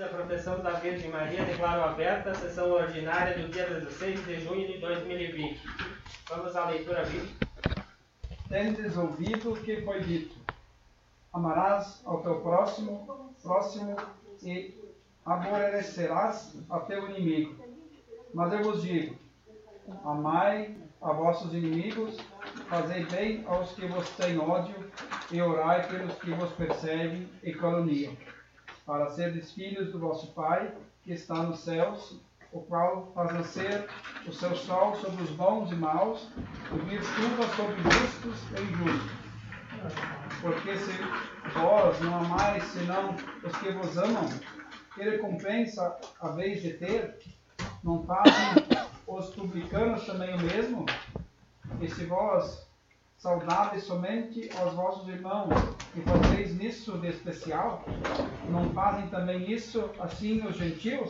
da proteção da Virgem Maria, declaro aberta a sessão ordinária do dia 16 de junho de 2020. Vamos à leitura bíblica. Tendes ouvido o que foi dito: amarás ao teu próximo e aborrecerás a teu inimigo. Mas eu vos digo: amai a vossos inimigos, fazei bem aos que vos têm ódio, e orai pelos que vos perseguem e caluniam, para serdes filhos do vosso Pai, que está nos céus, o qual faz nascer o seu sol sobre os bons e maus, e vir chuva sobre justos e injustos. Porque se vós não amais senão os que vos amam, que recompensa haveis de ter? Não fazem os publicanos também o mesmo? E se vós saudades somente aos vossos irmãos, e fazeis nisso de especial, não fazem também isso assim os gentios?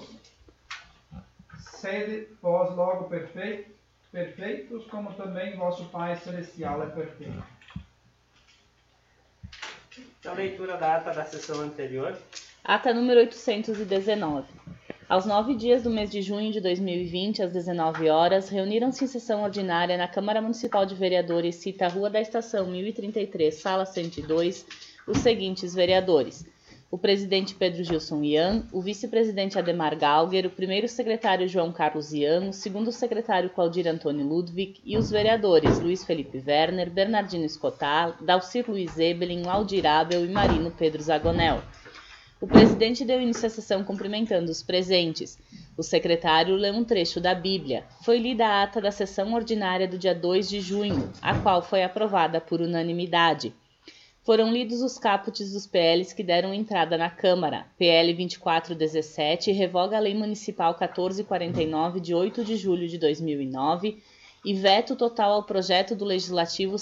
Sede vós logo perfeitos, como também vosso Pai Celestial é perfeito. A leitura da ata da sessão anterior. Ata número 819. Aos 9 dias do mês de junho de 2020, às 19 horas, reuniram-se em sessão ordinária na Câmara Municipal de Vereadores, cita Rua da Estação 1033, Sala 102, os seguintes vereadores: o presidente Pedro Gilson Ian, o vice-presidente Ademar Galger, o primeiro secretário João Carlos Ian, o segundo secretário Claudir Antônio Ludwig e os vereadores Luiz Felipe Werner, Bernardino Escotar, Dalcir Luiz Ebelin, Aldir Abel e Marino Pedro Zagonel. O presidente deu início à sessão cumprimentando os presentes. O secretário leu um trecho da Bíblia. Foi lida a ata da sessão ordinária do dia 2 de junho, a qual foi aprovada por unanimidade. Foram lidos os caputes dos PLs que deram entrada na Câmara. PL 2417 revoga a Lei Municipal 1449 de 8 de julho de 2009 e veto total ao projeto do Legislativo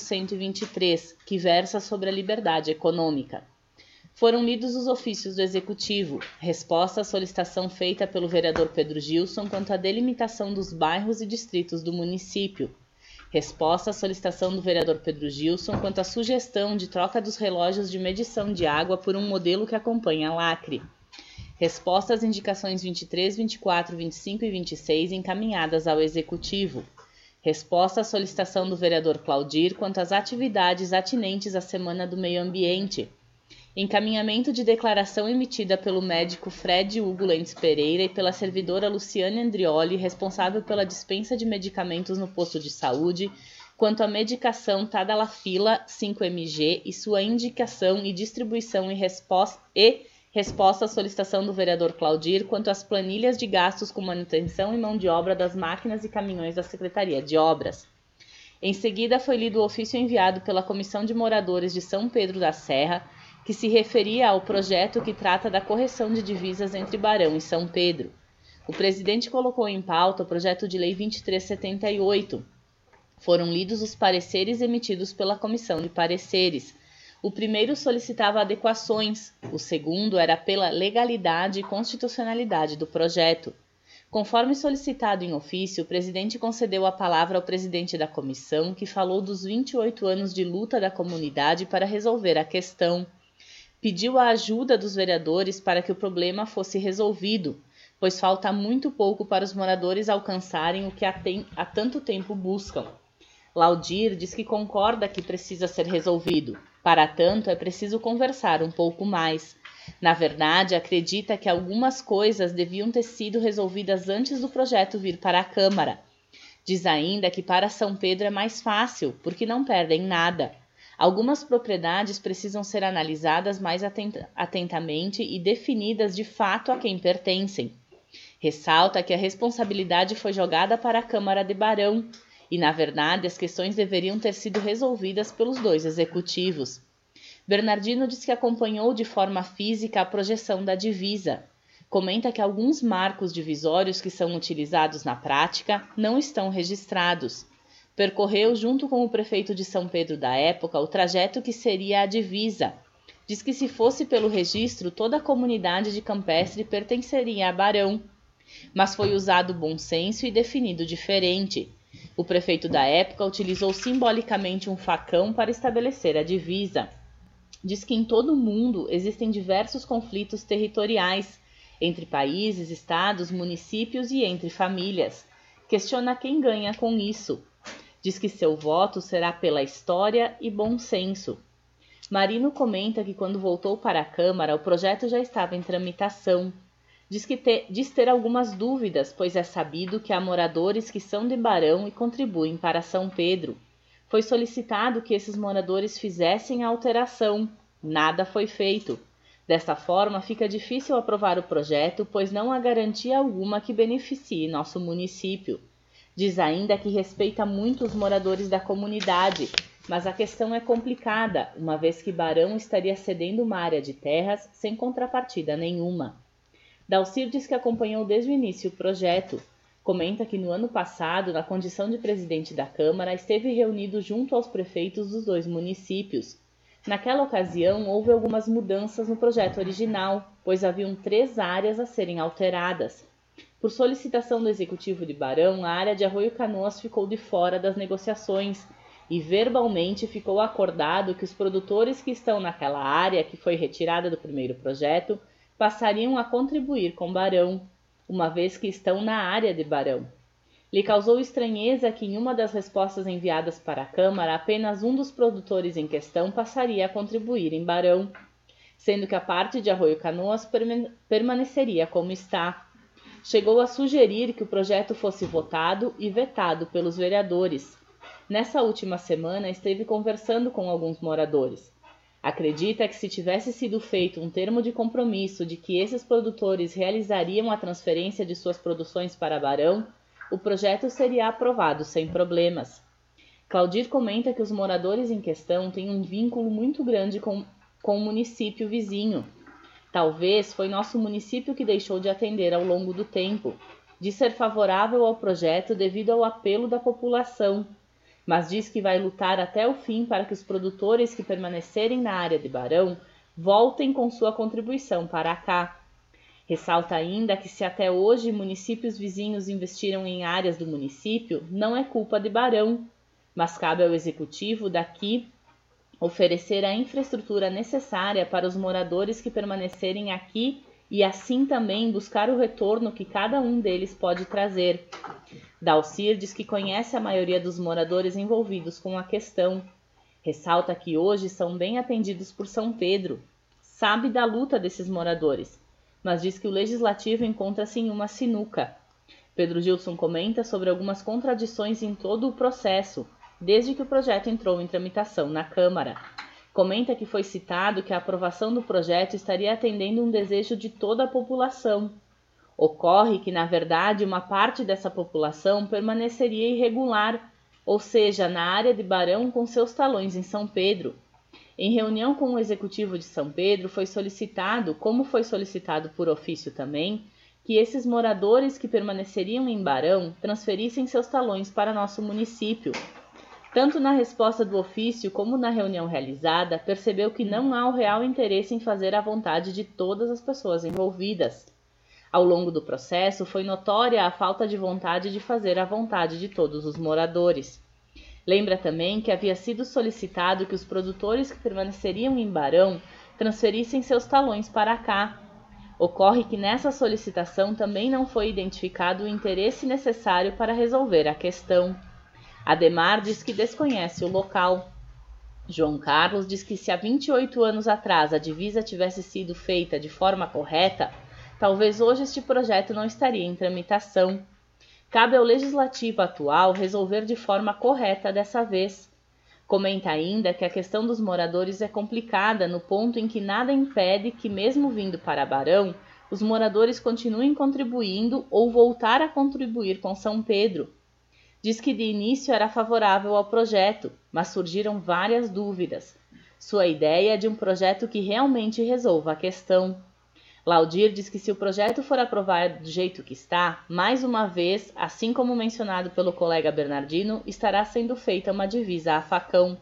123, que versa sobre a liberdade econômica. Foram lidos os ofícios do Executivo, resposta à solicitação feita pelo vereador Pedro Gilson quanto à delimitação dos bairros e distritos do município, resposta à solicitação do vereador Pedro Gilson quanto à sugestão de troca dos relógios de medição de água por um modelo que acompanha a lacre, resposta às indicações 23, 24, 25 e 26 encaminhadas ao Executivo, resposta à solicitação do vereador Claudir quanto às atividades atinentes à Semana do Meio Ambiente, encaminhamento de declaração emitida pelo médico Fred Hugo Lentes Pereira e pela servidora Luciane Andrioli, responsável pela dispensa de medicamentos no posto de saúde, quanto à medicação Tadalafila 5mg e sua indicação e distribuição e resposta à solicitação do vereador Claudir quanto às planilhas de gastos com manutenção e mão de obra das máquinas e caminhões da Secretaria de Obras. Em seguida, foi lido o ofício enviado pela Comissão de Moradores de São Pedro da Serra, que se referia ao projeto que trata da correção de divisas entre Barão e São Pedro. O presidente colocou em pauta o projeto de lei 2378. Foram lidos os pareceres emitidos pela Comissão de Pareceres. O primeiro solicitava adequações, o segundo era pela legalidade e constitucionalidade do projeto. Conforme solicitado em ofício, o presidente concedeu a palavra ao presidente da comissão, que falou dos 28 anos de luta da comunidade para resolver a questão. Pediu a ajuda dos vereadores para que o problema fosse resolvido, pois falta muito pouco para os moradores alcançarem o que há tanto tempo buscam. Laudir diz que concorda que precisa ser resolvido. Para tanto, é preciso conversar um pouco mais. Na verdade, acredita que algumas coisas deviam ter sido resolvidas antes do projeto vir para a Câmara. Diz ainda que para São Pedro é mais fácil, porque não perdem nada. Algumas propriedades precisam ser analisadas mais atentamente e definidas de fato a quem pertencem. Ressalta que a responsabilidade foi jogada para a Câmara de Barão e, na verdade, as questões deveriam ter sido resolvidas pelos dois executivos. Bernardino diz que acompanhou de forma física a projeção da divisa. Comenta que alguns marcos divisórios que são utilizados na prática não estão registrados. Percorreu, junto com o prefeito de São Pedro da época, o trajeto que seria a divisa. Diz que se fosse pelo registro, toda a comunidade de Campestre pertenceria a Barão. Mas foi usado bom senso e definido diferente. O prefeito da época utilizou simbolicamente um facão para estabelecer a divisa. Diz que em todo o mundo existem diversos conflitos territoriais. entre países, estados, municípios e entre famílias. Questiona quem ganha com isso. Diz que seu voto será pela história e bom senso. Marino comenta que quando voltou para a Câmara, o projeto já estava em tramitação. Diz ter algumas dúvidas, pois é sabido que há moradores que são de Barão e contribuem para São Pedro. Foi solicitado que esses moradores fizessem a alteração. Nada foi feito. Desta forma, fica difícil aprovar o projeto, pois não há garantia alguma que beneficie nosso município. Diz ainda que respeita muito os moradores da comunidade, mas a questão é complicada, uma vez que Barão estaria cedendo uma área de terras sem contrapartida nenhuma. Dalcir diz que acompanhou desde o início o projeto. Comenta que no ano passado, na condição de presidente da Câmara, esteve reunido junto aos prefeitos dos dois municípios. Naquela ocasião, houve algumas mudanças no projeto original, pois haviam 3 áreas a serem alteradas. Por solicitação do Executivo de Barão, a área de Arroio Canoas ficou de fora das negociações e verbalmente ficou acordado que os produtores que estão naquela área, que foi retirada do primeiro projeto, passariam a contribuir com Barão, uma vez que estão na área de Barão. Lhe causou estranheza que em uma das respostas enviadas para a Câmara, apenas um dos produtores em questão passaria a contribuir em Barão, sendo que a parte de Arroio Canoas permaneceria como está. Chegou a sugerir que o projeto fosse votado e vetado pelos vereadores. Nessa última semana, esteve conversando com alguns moradores. Acredita que se tivesse sido feito um termo de compromisso de que esses produtores realizariam a transferência de suas produções para Barão, o projeto seria aprovado sem problemas. Claudir comenta que os moradores em questão têm um vínculo muito grande com o município vizinho. Talvez foi nosso município que deixou de atender ao longo do tempo, de ser favorável ao projeto devido ao apelo da população, mas diz que vai lutar até o fim para que os produtores que permanecerem na área de Barão voltem com sua contribuição para cá. Ressalta ainda que se até hoje municípios vizinhos investiram em áreas do município, não é culpa de Barão, mas cabe ao executivo daqui oferecer a infraestrutura necessária para os moradores que permanecerem aqui e assim também buscar o retorno que cada um deles pode trazer. Dalcir diz que conhece a maioria dos moradores envolvidos com a questão. Ressalta que hoje são bem atendidos por São Pedro. Sabe da luta desses moradores, mas diz que o Legislativo encontra-se em uma sinuca. Pedro Gilson comenta sobre algumas contradições em todo o processo, desde que o projeto entrou em tramitação na Câmara. Comenta que foi citado que a aprovação do projeto estaria atendendo um desejo de toda a população. Ocorre que, na verdade, uma parte dessa população permaneceria irregular, ou seja, na área de Barão com seus talões em São Pedro. Em reunião com o Executivo de São Pedro, foi solicitado, como foi solicitado por ofício também, que esses moradores que permaneceriam em Barão transferissem seus talões para nosso município. Tanto na resposta do ofício como na reunião realizada, percebeu que não há o real interesse em fazer a vontade de todas as pessoas envolvidas. Ao longo do processo, foi notória a falta de vontade de fazer a vontade de todos os moradores. Lembra também que havia sido solicitado que os produtores que permaneceriam em Barão transferissem seus talões para cá. Ocorre que nessa solicitação também não foi identificado o interesse necessário para resolver a questão. Ademar diz que desconhece o local. João Carlos diz que se há 28 anos atrás a divisa tivesse sido feita de forma correta, talvez hoje este projeto não estaria em tramitação. Cabe ao Legislativo atual resolver de forma correta dessa vez. Comenta ainda que a questão dos moradores é complicada no ponto em que nada impede que, mesmo vindo para Barão, os moradores continuem contribuindo ou voltar a contribuir com São Pedro. Diz que de início era favorável ao projeto, mas surgiram várias dúvidas. Sua ideia é de um projeto que realmente resolva a questão. Laudir diz que se o projeto for aprovado do jeito que está, mais uma vez, assim como mencionado pelo colega Bernardino, estará sendo feita uma divisa a facão.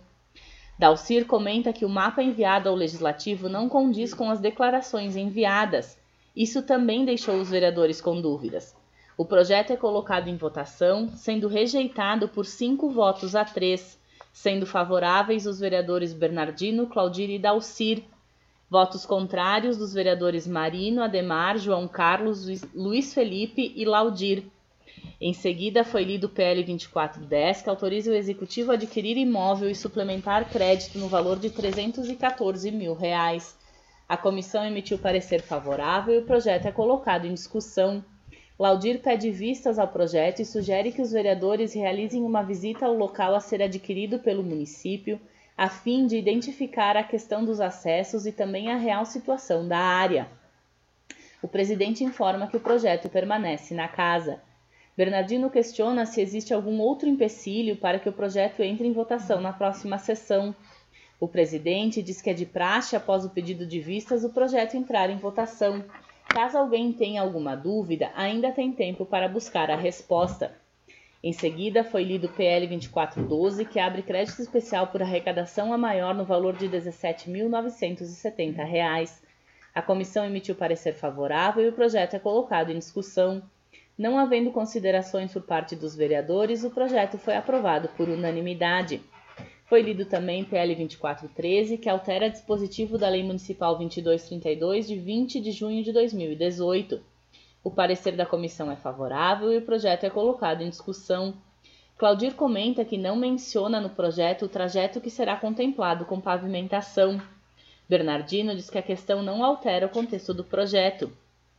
Dalcir comenta que o mapa enviado ao Legislativo não condiz com as declarações enviadas. Isso também deixou os vereadores com dúvidas. O projeto é colocado em votação, sendo rejeitado por 5 votos a 3, sendo favoráveis os vereadores Bernardino, Claudir e Dalcir. Votos contrários dos vereadores Marino, Ademar, João Carlos, Luiz Felipe e Laudir. Em seguida, foi lido o PL 2410, que autoriza o Executivo a adquirir imóvel e suplementar crédito no valor de R$ 314 mil. A comissão emitiu parecer favorável e o projeto é colocado em discussão. Laudir pede vistas ao projeto e sugere que os vereadores realizem uma visita ao local a ser adquirido pelo município, a fim de identificar a questão dos acessos e também a real situação da área. O presidente informa que o projeto permanece na casa. Bernardino questiona se existe algum outro empecilho para que o projeto entre em votação na próxima sessão. O presidente diz que é de praxe, após o pedido de vistas, o projeto entrar em votação. Caso alguém tenha alguma dúvida, ainda tem tempo para buscar a resposta. Em seguida, foi lido o PL 2412, que abre crédito especial por arrecadação a maior no valor de R$ 17.970. A comissão emitiu parecer favorável e o projeto é colocado em discussão. Não havendo considerações por parte dos vereadores, o projeto foi aprovado por unanimidade. Foi lido também PL 2413, que altera dispositivo da Lei Municipal 2232, de 20 de junho de 2018. O parecer da comissão é favorável e o projeto é colocado em discussão. Claudir comenta que não menciona no projeto o trajeto que será contemplado com pavimentação. Bernardino diz que a questão não altera o contexto do projeto.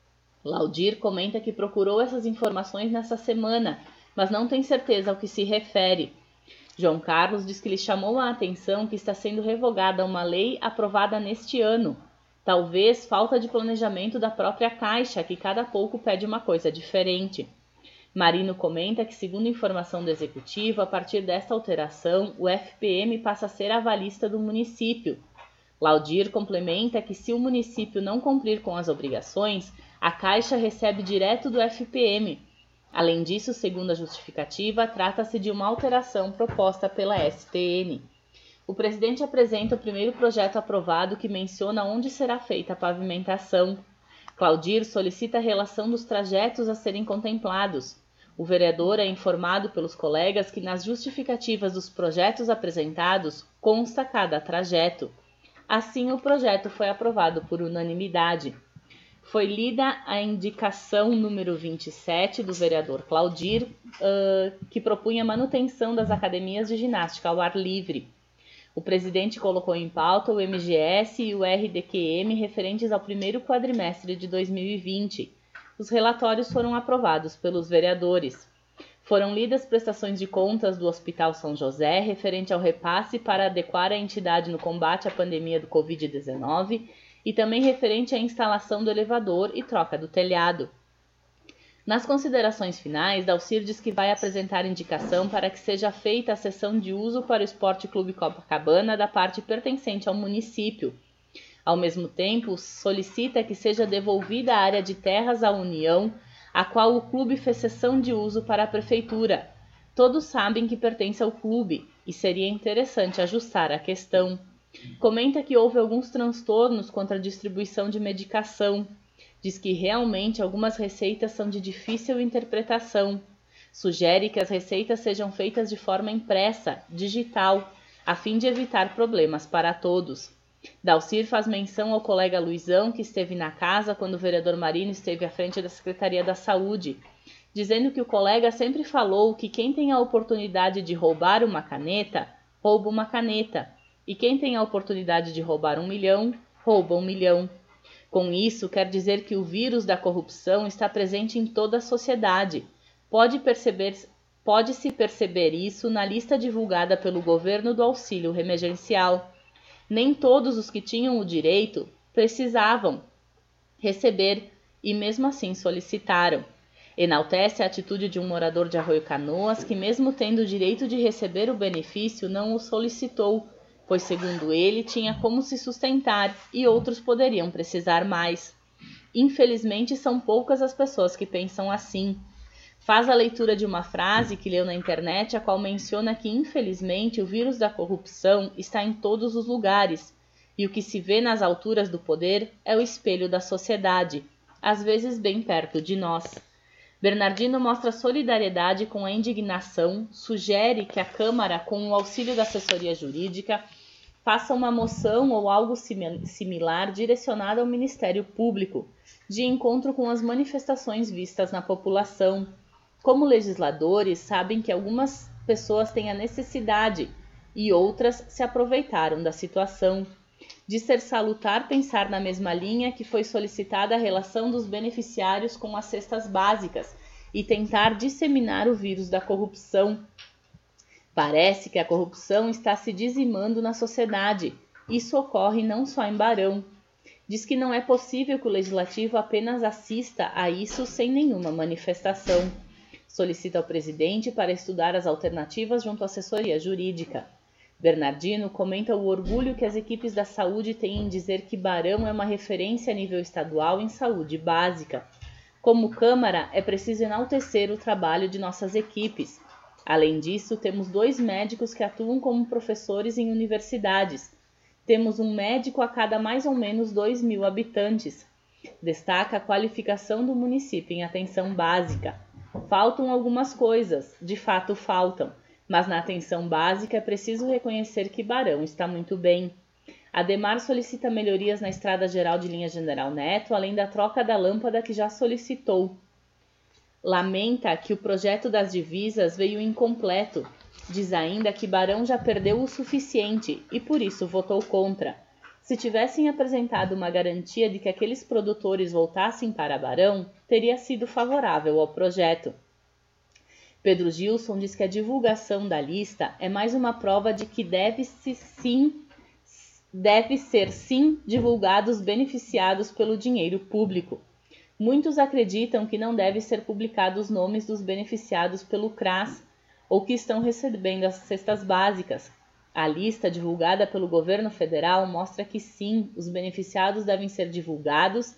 Laudir comenta que procurou essas informações nessa semana, mas não tem certeza ao que se refere. João Carlos diz que lhe chamou a atenção que está sendo revogada uma lei aprovada neste ano. Talvez falta de planejamento da própria Caixa, que cada pouco pede uma coisa diferente. Marino comenta que, segundo informação do Executivo, a partir desta alteração, o FPM passa a ser avalista do município. Laudir complementa que, se o município não cumprir com as obrigações, a Caixa recebe direto do FPM. Além disso, segundo a justificativa, trata-se de uma alteração proposta pela STN. O presidente apresenta o primeiro projeto aprovado que menciona onde será feita a pavimentação. Claudir solicita a relação dos trajetos a serem contemplados. O vereador é informado pelos colegas que nas justificativas dos projetos apresentados consta cada trajeto. Assim, o projeto foi aprovado por unanimidade. Foi lida a indicação número 27 do vereador Claudir, que propunha a manutenção das academias de ginástica ao ar livre. O presidente colocou em pauta o MGS e o RDQM referentes ao primeiro quadrimestre de 2020. Os relatórios foram aprovados pelos vereadores. Foram lidas prestações de contas do Hospital São José referente ao repasse para adequar a entidade no combate à pandemia do Covid-19 e também referente à instalação do elevador e troca do telhado. Nas considerações finais, Dalcir diz que vai apresentar indicação para que seja feita a cessão de uso para o Esporte Clube Copacabana da parte pertencente ao município. Ao mesmo tempo, solicita que seja devolvida a área de terras à União, a qual o clube fez cessão de uso para a prefeitura. Todos sabem que pertence ao clube e seria interessante ajustar a questão. Comenta que houve alguns transtornos contra a distribuição de medicação. Diz que realmente algumas receitas são de difícil interpretação. Sugere que as receitas sejam feitas de forma impressa, digital, a fim de evitar problemas para todos. Dalcir faz menção ao colega Luizão, que esteve na casa quando o vereador Marino esteve à frente da Secretaria da Saúde, dizendo que o colega sempre falou que quem tem a oportunidade de roubar uma caneta, rouba uma caneta, e quem tem a oportunidade de roubar 1 milhão, rouba 1 milhão. Com isso, quer dizer que o vírus da corrupção está presente em toda a sociedade. Pode-se perceber isso na lista divulgada pelo governo do auxílio emergencial. Nem todos os que tinham o direito precisavam receber e mesmo assim solicitaram. Enaltece a atitude de um morador de Arroio Canoas que, mesmo tendo o direito de receber o benefício, não o solicitou, pois, segundo ele, tinha como se sustentar e outros poderiam precisar mais. Infelizmente, são poucas as pessoas que pensam assim. Faz a leitura de uma frase que leu na internet, a qual menciona que, infelizmente, o vírus da corrupção está em todos os lugares, e o que se vê nas alturas do poder é o espelho da sociedade, às vezes bem perto de nós. Bernardino mostra solidariedade com a indignação, sugere que a Câmara, com o auxílio da assessoria jurídica, faça uma moção ou algo similar direcionada ao Ministério Público, de encontro com as manifestações vistas na população. Como legisladores, sabem que algumas pessoas têm a necessidade e outras se aproveitaram da situação. De ser salutar pensar na mesma linha que foi solicitada a relação dos beneficiários com as cestas básicas e tentar disseminar o vírus da corrupção. Parece que a corrupção está se dizimando na sociedade. Isso ocorre não só em Barão. Diz que não é possível que o Legislativo apenas assista a isso sem nenhuma manifestação. Solicita ao presidente para estudar as alternativas junto à assessoria jurídica. Bernardino comenta o orgulho que as equipes da saúde têm em dizer que Barão é uma referência a nível estadual em saúde básica. Como Câmara, é preciso enaltecer o trabalho de nossas equipes. Além disso, temos 2 médicos que atuam como professores em universidades. Temos um médico a cada mais ou menos 2.000 habitantes. Destaca a qualificação do município em atenção básica. Faltam algumas coisas, de fato faltam, mas na atenção básica é preciso reconhecer que Barão está muito bem. Ademar solicita melhorias na Estrada Geral de Linha General Neto, além da troca da lâmpada que já solicitou. Lamenta que o projeto das divisas veio incompleto. Diz ainda que Barão já perdeu o suficiente e por isso votou contra. Se tivessem apresentado uma garantia de que aqueles produtores voltassem para Barão, teria sido favorável ao projeto. Pedro Gilson diz que a divulgação da lista é mais uma prova de que deve ser sim divulgados beneficiados pelo dinheiro público. Muitos acreditam que não deve ser publicados os nomes dos beneficiados pelo CRAS ou que estão recebendo as cestas básicas. A lista divulgada pelo governo federal mostra que sim, os beneficiados devem ser divulgados.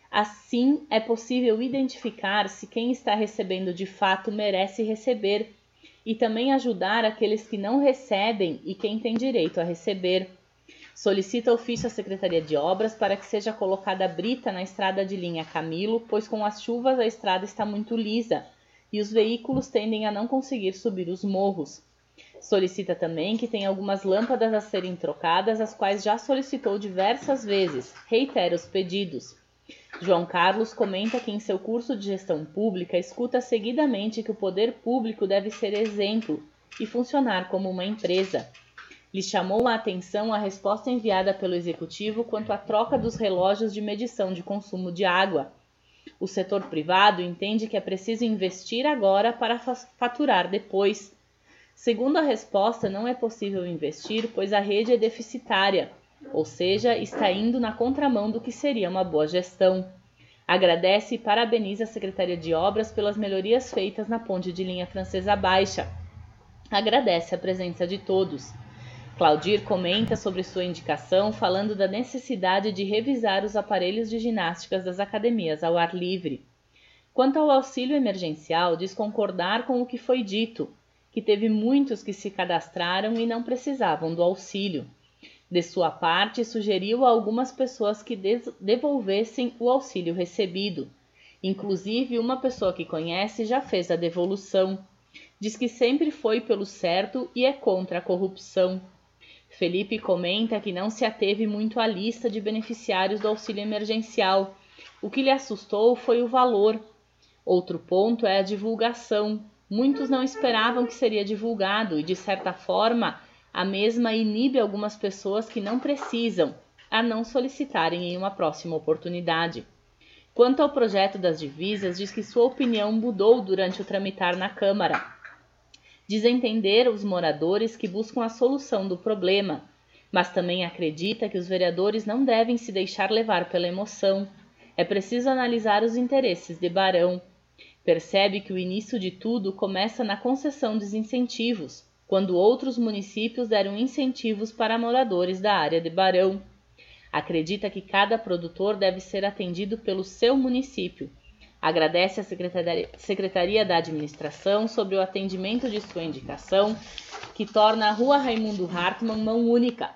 Assim, é possível identificar se quem está recebendo de fato merece receber e também ajudar aqueles que não recebem e quem tem direito a receber. Solicita ofício à Secretaria de Obras para que seja colocada brita na estrada de linha Camilo, pois com as chuvas a estrada está muito lisa e os veículos tendem a não conseguir subir os morros. Solicita também que tenha algumas lâmpadas a serem trocadas, as quais já solicitou diversas vezes. Reitera os pedidos. João Carlos comenta que em seu curso de gestão pública escuta seguidamente que o poder público deve ser exemplo e funcionar como uma empresa. Lhe chamou a atenção a resposta enviada pelo Executivo quanto à troca dos relógios de medição de consumo de água. O setor privado entende que é preciso investir agora para faturar depois. Segundo a resposta, não é possível investir, pois a rede é deficitária, ou seja, está indo na contramão do que seria uma boa gestão. Agradece e parabeniza a Secretaria de Obras pelas melhorias feitas na ponte de linha Francesa Baixa. Agradece a presença de todos. Claudir comenta sobre sua indicação, falando da necessidade de revisar os aparelhos de ginásticas das academias ao ar livre. Quanto ao auxílio emergencial, diz concordar com o que foi dito, que teve muitos que se cadastraram e não precisavam do auxílio. De sua parte, sugeriu a algumas pessoas que devolvessem o auxílio recebido. Inclusive, uma pessoa que conhece já fez a devolução. Diz que sempre foi pelo certo e é contra a corrupção. Felipe comenta que não se ateve muito à lista de beneficiários do auxílio emergencial. O que lhe assustou foi o valor. Outro ponto é a divulgação. Muitos não esperavam que seria divulgado e, de certa forma, a mesma inibe algumas pessoas que não precisam a não solicitarem em uma próxima oportunidade. Quanto ao projeto das divisas, diz que sua opinião mudou durante o tramitar na Câmara. Diz entender os moradores que buscam a solução do problema, mas também acredita que os vereadores não devem se deixar levar pela emoção. É preciso analisar os interesses de Barão. Percebe que o início de tudo começa na concessão dos incentivos, quando outros municípios deram incentivos para moradores da área de Barão. Acredita que cada produtor deve ser atendido pelo seu município. Agradece à Secretaria da Administração sobre o atendimento de sua indicação, que torna a Rua Raimundo Hartmann mão única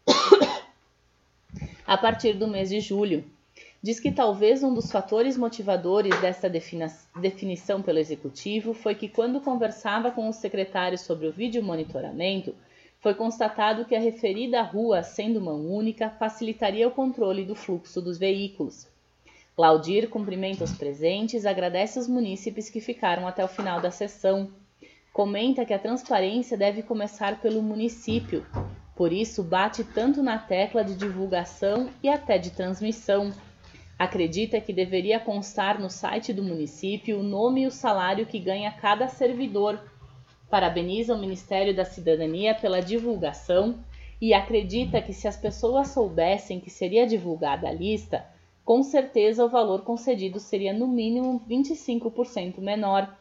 a partir do mês de julho. Diz que talvez um dos fatores motivadores desta definição pelo Executivo foi que, quando conversava com os secretários sobre o vídeo monitoramento, foi constatado que a referida rua, sendo mão única, facilitaria o controle do fluxo dos veículos. Laudir cumprimenta os presentes, agradece os munícipes que ficaram até o final da sessão. Comenta que a transparência deve começar pelo município, por isso bate tanto na tecla de divulgação e até de transmissão. Acredita que deveria constar no site do município o nome e o salário que ganha cada servidor. Parabeniza o Ministério da Cidadania pela divulgação e acredita que se as pessoas soubessem que seria divulgada a lista, com certeza o valor concedido seria no mínimo 25% menor.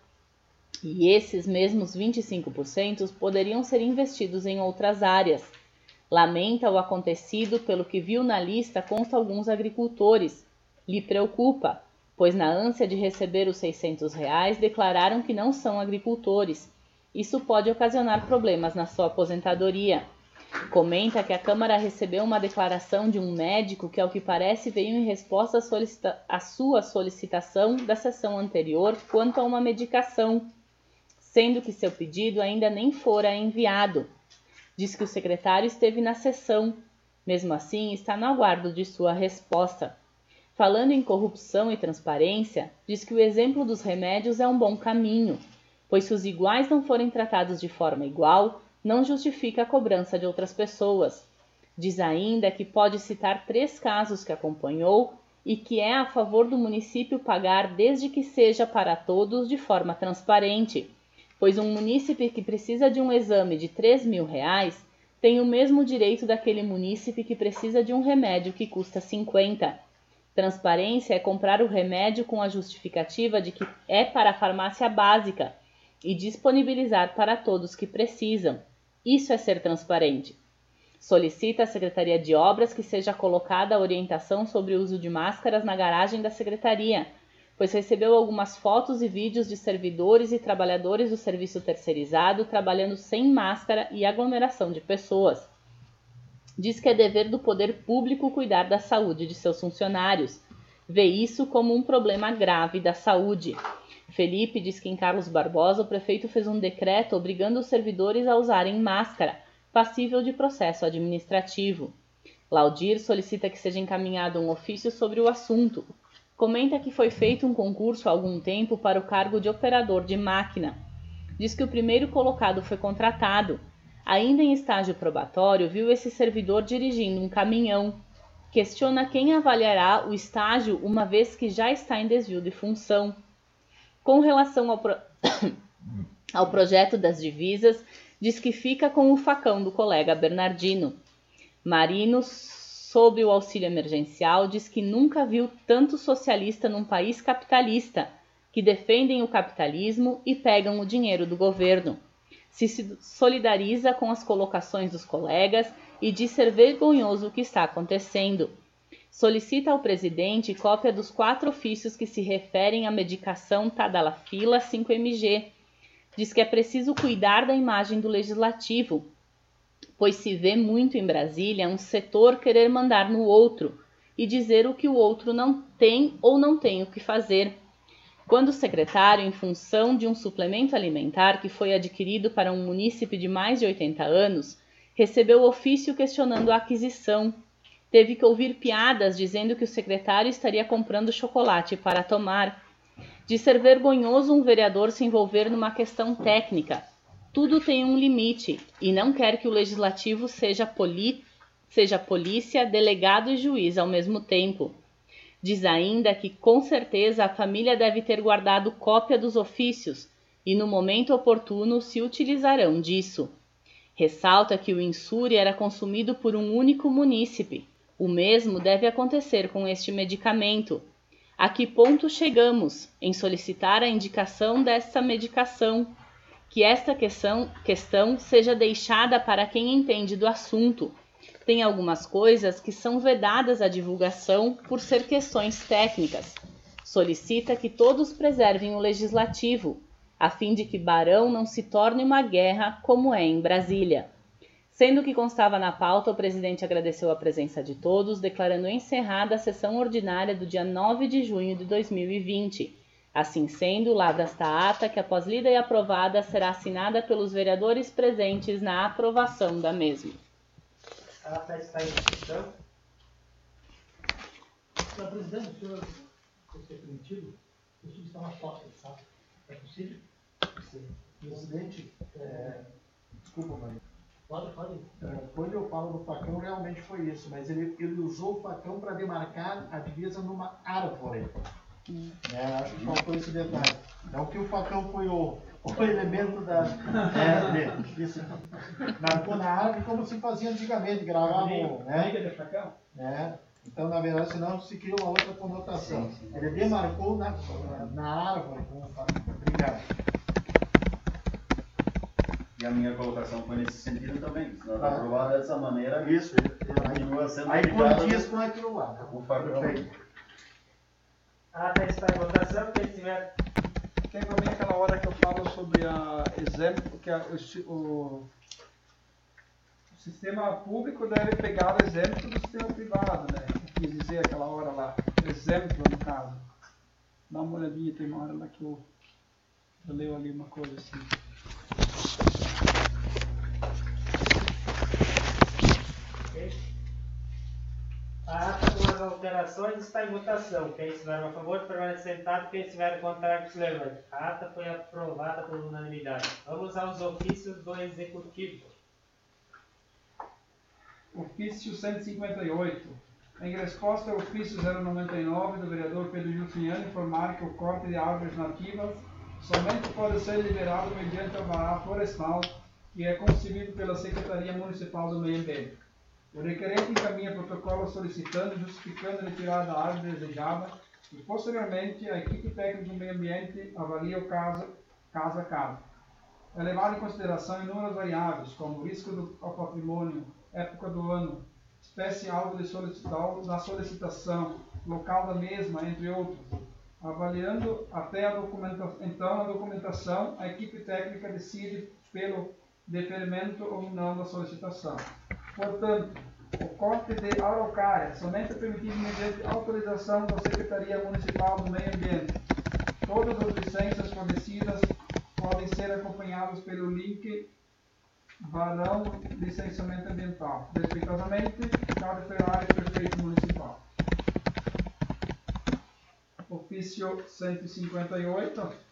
E esses mesmos 25% poderiam ser investidos em outras áreas. Lamenta o acontecido, pelo que viu na lista consta alguns agricultores. Lhe preocupa, pois na ânsia de receber os R$600 declararam que não são agricultores. Isso pode ocasionar problemas na sua aposentadoria. Comenta que a Câmara recebeu uma declaração de um médico que, ao que parece, veio em resposta à sua solicitação da sessão anterior quanto a uma medicação, sendo que seu pedido ainda nem fora enviado. Diz que o secretário esteve na sessão. Mesmo assim, está no aguardo de sua resposta. Falando em corrupção e transparência, diz que o exemplo dos remédios é um bom caminho, pois se os iguais não forem tratados de forma igual, não justifica a cobrança de outras pessoas. Diz ainda que pode citar 3 casos que acompanhou e que é a favor do município pagar desde que seja para todos de forma transparente, pois um munícipe que precisa de um exame de R$3.000 tem o mesmo direito daquele munícipe que precisa de um remédio que custa 50. Transparência é comprar o remédio com a justificativa de que é para a farmácia básica e disponibilizar para todos que precisam. Isso é ser transparente. Solicita à Secretaria de Obras que seja colocada a orientação sobre o uso de máscaras na garagem da Secretaria, pois recebeu algumas fotos e vídeos de servidores e trabalhadores do serviço terceirizado trabalhando sem máscara e aglomeração de pessoas. Diz que é dever do poder público cuidar da saúde de seus funcionários. Vê isso como um problema grave da saúde. Felipe diz que em Carlos Barbosa o prefeito fez um decreto obrigando os servidores a usarem máscara, passível de processo administrativo. Laudir solicita que seja encaminhado um ofício sobre o assunto. Comenta que foi feito um concurso há algum tempo para o cargo de operador de máquina. Diz que o primeiro colocado foi contratado. Ainda em estágio probatório, viu esse servidor dirigindo um caminhão. Questiona quem avaliará o estágio uma vez que já está em desvio de função. Com relação ao projeto das divisas, diz que fica com o facão do colega Bernardino. Marino, sobre o auxílio emergencial, diz que nunca viu tanto socialista num país capitalista, que defendem o capitalismo e pegam o dinheiro do governo. Se solidariza com as colocações dos colegas e diz ser vergonhoso o que está acontecendo. Solicita ao presidente cópia dos 4 ofícios que se referem à medicação Tadalafila 5mg. Diz que é preciso cuidar da imagem do legislativo, pois se vê muito em Brasília um setor querer mandar no outro e dizer o que o outro não tem ou não tem o que fazer. Quando o secretário, em função de um suplemento alimentar que foi adquirido para um munícipe de mais de 80 anos, recebeu ofício questionando a aquisição, teve que ouvir piadas dizendo que o secretário estaria comprando chocolate para tomar. De ser vergonhoso um vereador se envolver numa questão técnica. Tudo tem um limite e não quer que o legislativo seja polícia, delegado e juiz ao mesmo tempo. Diz ainda que, com certeza, a família deve ter guardado cópia dos ofícios e, no momento oportuno, se utilizarão disso. Ressalta que o insúria era consumido por um único munícipe. O mesmo deve acontecer com este medicamento. A que ponto chegamos em solicitar a indicação desta medicação? Que esta questão seja deixada para quem entende do assunto. Tem algumas coisas que são vedadas à divulgação por ser questões técnicas. Solicita que todos preservem o legislativo, a fim de que Barão não se torne uma guerra como é em Brasília. Sendo que constava na pauta, o presidente agradeceu a presença de todos, declarando encerrada a sessão ordinária do dia 9 de junho de 2020. Assim sendo, lavra esta ata que, após lida e aprovada, será assinada pelos vereadores presentes na aprovação da mesma. A ata está em discussão. Senhor presidente, o senhor ser permitido, eu solicitar uma cópia, sabe? É possível? Sim. Presidente, desculpa, Maria. Pode. Quando eu falo do facão, realmente foi isso, mas ele usou o facão para demarcar a divisa numa árvore. Acho que faltou esse detalhe. Então, que o facão foi o elemento desse, marcou na árvore como se fazia antigamente, gravavam, Liga de facão? Então, na verdade, senão se cria uma outra conotação. Sim. Ele demarcou na árvore com o facão. Obrigado. E a minha colocação foi nesse sentido também. Se não está aprovado dessa maneira, Isso, continua sendo aí aplicado condiz com aquilo lá. o facão. A ata está em votação. Quem tiver. Tem para mim aquela hora que eu falo sobre a exemplo, que o sistema público deve pegar o exemplo do sistema privado, né? Eu quis dizer aquela hora lá, exemplo no caso. Dá uma olhadinha, tem uma hora lá que eu leio ali uma coisa assim. A ata com as alterações está em votação. Quem estiver a favor, permanece sentado. Quem estiver contrário, que se levante. A ata foi aprovada por unanimidade. Vamos aos ofícios do Executivo. Ofício 158. Em resposta ao ofício 099 do vereador Pedro Juliano informar que o corte de árvores nativas somente pode ser liberado mediante alvará florestal que é concebido pela Secretaria Municipal do Meio Ambiente. O requerente encaminha protocolo solicitando e justificando a retirada da árvore desejada e, posteriormente, a equipe técnica do meio ambiente avalia o caso a caso. É levado em consideração inúmeras variáveis, como risco ao patrimônio, época do ano, espécie-alvo da solicitação, local da mesma, entre outros. Avaliando até a documentação, a equipe técnica decide pelo deferimento ou não da solicitação. Portanto, o corte de araucária somente é permitido mediante autorização da Secretaria Municipal do Meio Ambiente. Todas as licenças fornecidas podem ser acompanhadas pelo link Varão Licenciamento Ambiental. Respeitosamente, Ricardo Ferrari, Prefeito Municipal. Ofício 158.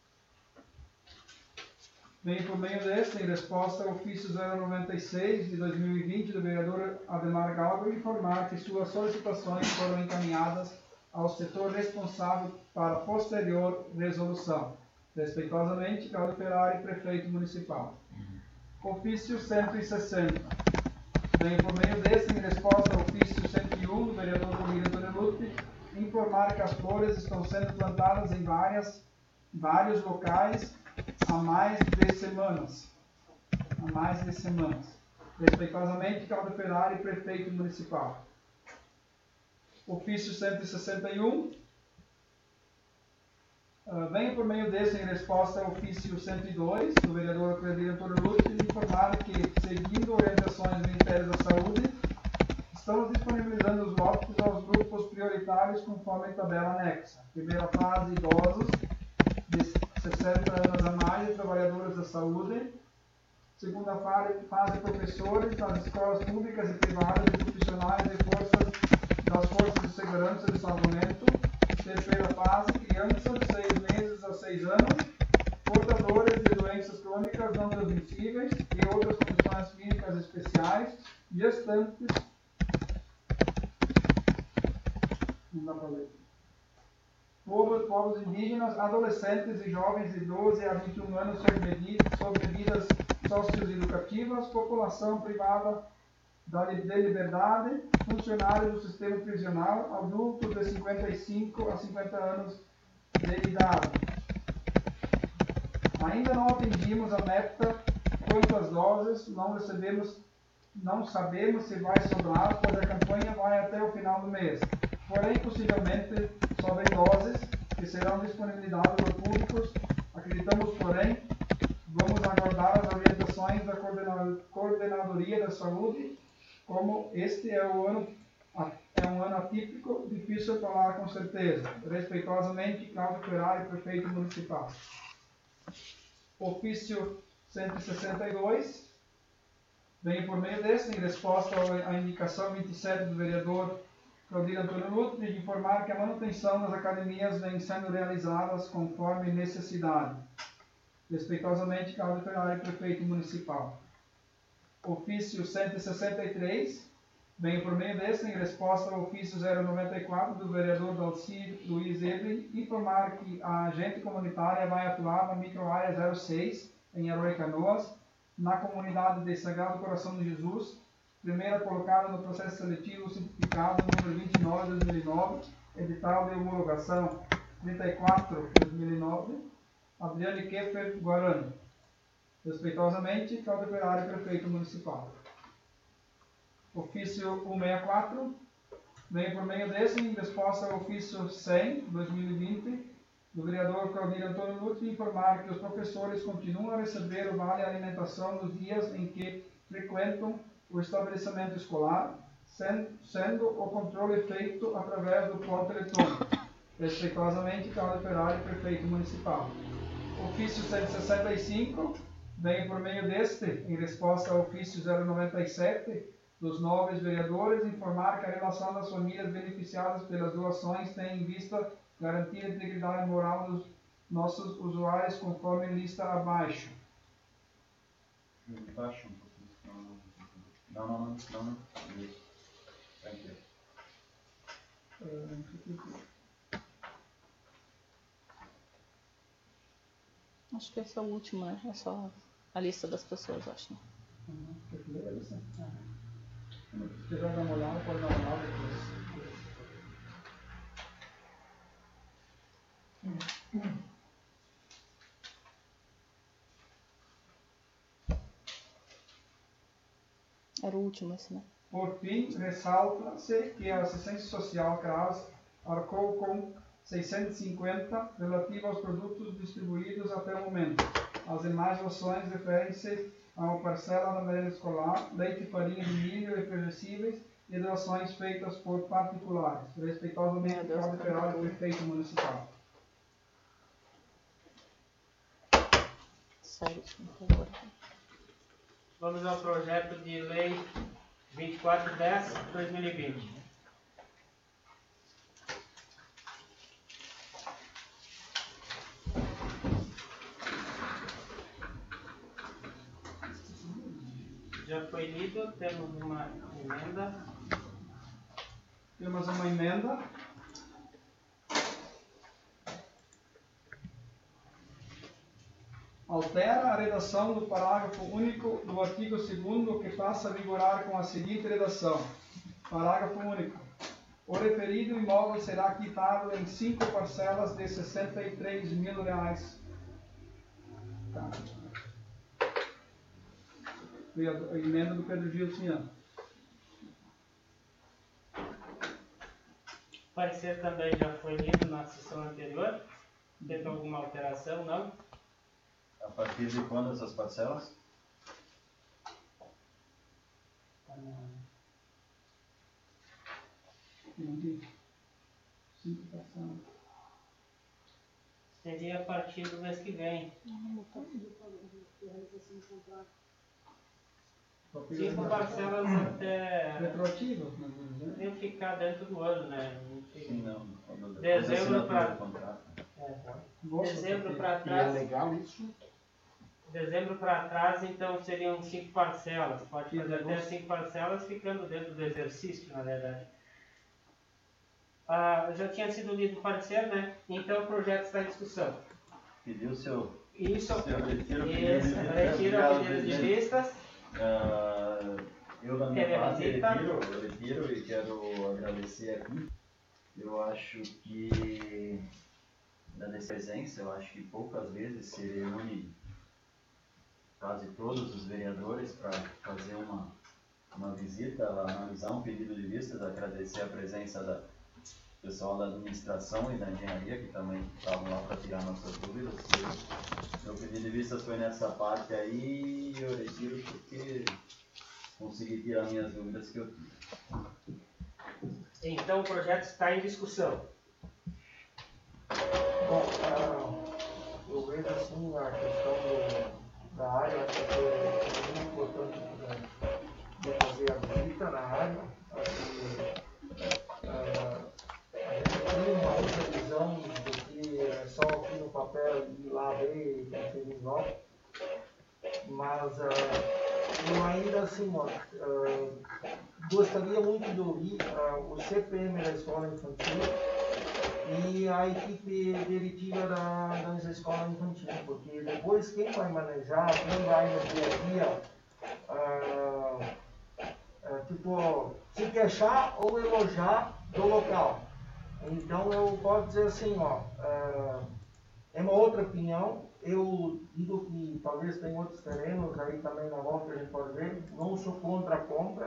Vem por meio deste, em resposta ao ofício 096 de 2020 do vereador Ademar Galgo, informar que suas solicitações foram encaminhadas ao setor responsável para posterior resolução. Respeitosamente, Ricardo Ferrari, Prefeito Municipal. Ofício 160. Vem por meio deste, em resposta ao ofício 101 do vereador Rodrigo Antônio Lutti, informar que as flores estão sendo plantadas em vários locais há mais de semanas. Respeitosamente, Ricardo Ferrari, Prefeito Municipal. Ofício 161. Venho por meio desse, em resposta ao ofício 102, do vereador Rodrigo Antônio Lutti, informar que, seguindo orientações do Ministério da Saúde, estamos disponibilizando os lotes aos grupos prioritários conforme a tabela anexa. Primeira fase, idosos, de 60 anos a mais e trabalhadores da saúde. Segunda fase, professores das escolas públicas e privadas e profissionais das forças de segurança e de salvamento. Terceira fase, crianças de 6 meses a 6 anos, portadores de doenças crônicas não transmissíveis e outras condições clínicas especiais, gestantes. Não dá para ler. Povos indígenas, adolescentes e jovens de 12 a 21 anos sob medidas socioeducativas, população privada de liberdade, funcionários do sistema prisional, adultos de 55 a 50 anos de idade. Ainda não atingimos a meta quanto às doses, não sabemos se vai sobrar, pois a campanha vai até o final do mês. Porém, possivelmente, sobrem doses que serão disponibilizadas aos públicos. Acreditamos, porém, vamos aguardar as orientações da Coordenadoria da Saúde, como este é o é um ano atípico, difícil falar com certeza. Respeitosamente, Cláudio Ferrari, prefeito municipal. Ofício 162, vem por meio deste, em resposta à indicação 27 do vereador Claudir Antônio Lutre, de informar que a manutenção das academias vem sendo realizadas conforme necessidade. Respeitosamente, Cláudio Ferrari, prefeito municipal. Ofício 163, vem por meio deste, em resposta ao ofício 094 do vereador Dalcir Luiz Ebre, informar que a agente comunitária vai atuar na microárea 06, em Herói Canoas, na comunidade de Sagrado Coração de Jesus, primeira colocada no processo seletivo simplificado número 29/2009, edital de homologação 34/2009, Adriane Keffer Guarani. Respeitosamente, Cláudio Ferrari, prefeito municipal. Ofício 164, vem por meio desse, em resposta ao ofício 100/2020, do vereador Claudir Antônio Lutre, informar que os professores continuam a receber o vale alimentação nos dias em que frequentam o estabelecimento escolar, sendo o controle feito através do ponto eletrônico. Respeitosamente, Cláudio Ferrari, prefeito municipal. Ofício 165, vem por meio deste, em resposta ao ofício 097, dos nobres vereadores, informar que a relação das famílias beneficiadas pelas doações tem em vista garantir a integridade moral dos nossos usuários, conforme lista abaixo. Baixa um pouquinho. Não. Tranquilo. Acho que esse é o último, né? É só a lista das pessoas, acho. Se quiser dar uma olhada, pode dar uma olhada depois. Era o último esse, né? Por fim, ressalta-se que a assistência social CRAS arcou com 650 relativo aos produtos distribuídos até o momento. As demais doações referem-se a uma parcela da merenda escolar, leite e farinha de milho e perecíveis e doações feitas por particulares. Respeitosamente, Cláudio Ferrari, prefeito municipal. Sério, por favor. Vamos ao projeto de lei 2410/2020. Já foi lido, temos uma emenda. Temos uma emenda. Altera a redação do parágrafo único do artigo 2º, que passa a vigorar com a seguinte redação. Parágrafo único. O referido imóvel será quitado em 5 parcelas de R$63 mil. Tá. Foi a emenda do Pedro Gilson. O parecer também já foi lido na sessão anterior. Teve alguma alteração? Não? A partir de quando essas parcelas? Entendi. 5 parcelas. Seria a partir do mês que vem. 5 parcelas até... Retroativas, Tem que ficar dentro do ano, né? Sim, não. Dezembro para... Nossa, Dezembro para E é trás. legal isso? Dezembro para trás, então seriam 5 parcelas. Pode fazer até 5 parcelas, ficando dentro do exercício, na verdade. Já tinha sido lido o parecer, né? Então o projeto está em discussão. Pediu o seu... Isso, retiro retiro a pedido de vistas. Eu da minha Quer parte visita? retiro e quero agradecer aqui. Eu acho que da presença, eu acho que poucas vezes se reúne quase todos os vereadores para fazer uma visita, analisar um pedido de vistas, agradecer a presença da pessoal da administração e da engenharia que também estavam lá para tirar nossas dúvidas. Meu pedido de vistas foi nessa parte aí e eu retiro porque consegui tirar minhas dúvidas que eu tive. Então o projeto está em discussão. Bom, eu vejo assim a questão da área, acho que é muito importante de fazer a visita na área. A gente tem uma outra visão do que é só aqui no papel e lá ver e conferir logo. Mas eu ainda assim, gostaria muito de ouvir o CPM da escola infantil e a equipe diretiva das escolas infantis, porque depois quem vai manejar, quem vai no dia a dia, tipo, se queixar ou elogiar do local. Então eu posso dizer assim, é uma outra opinião. Eu digo que talvez tem outros terrenos aí também na volta que a gente pode ver, não sou contra a compra.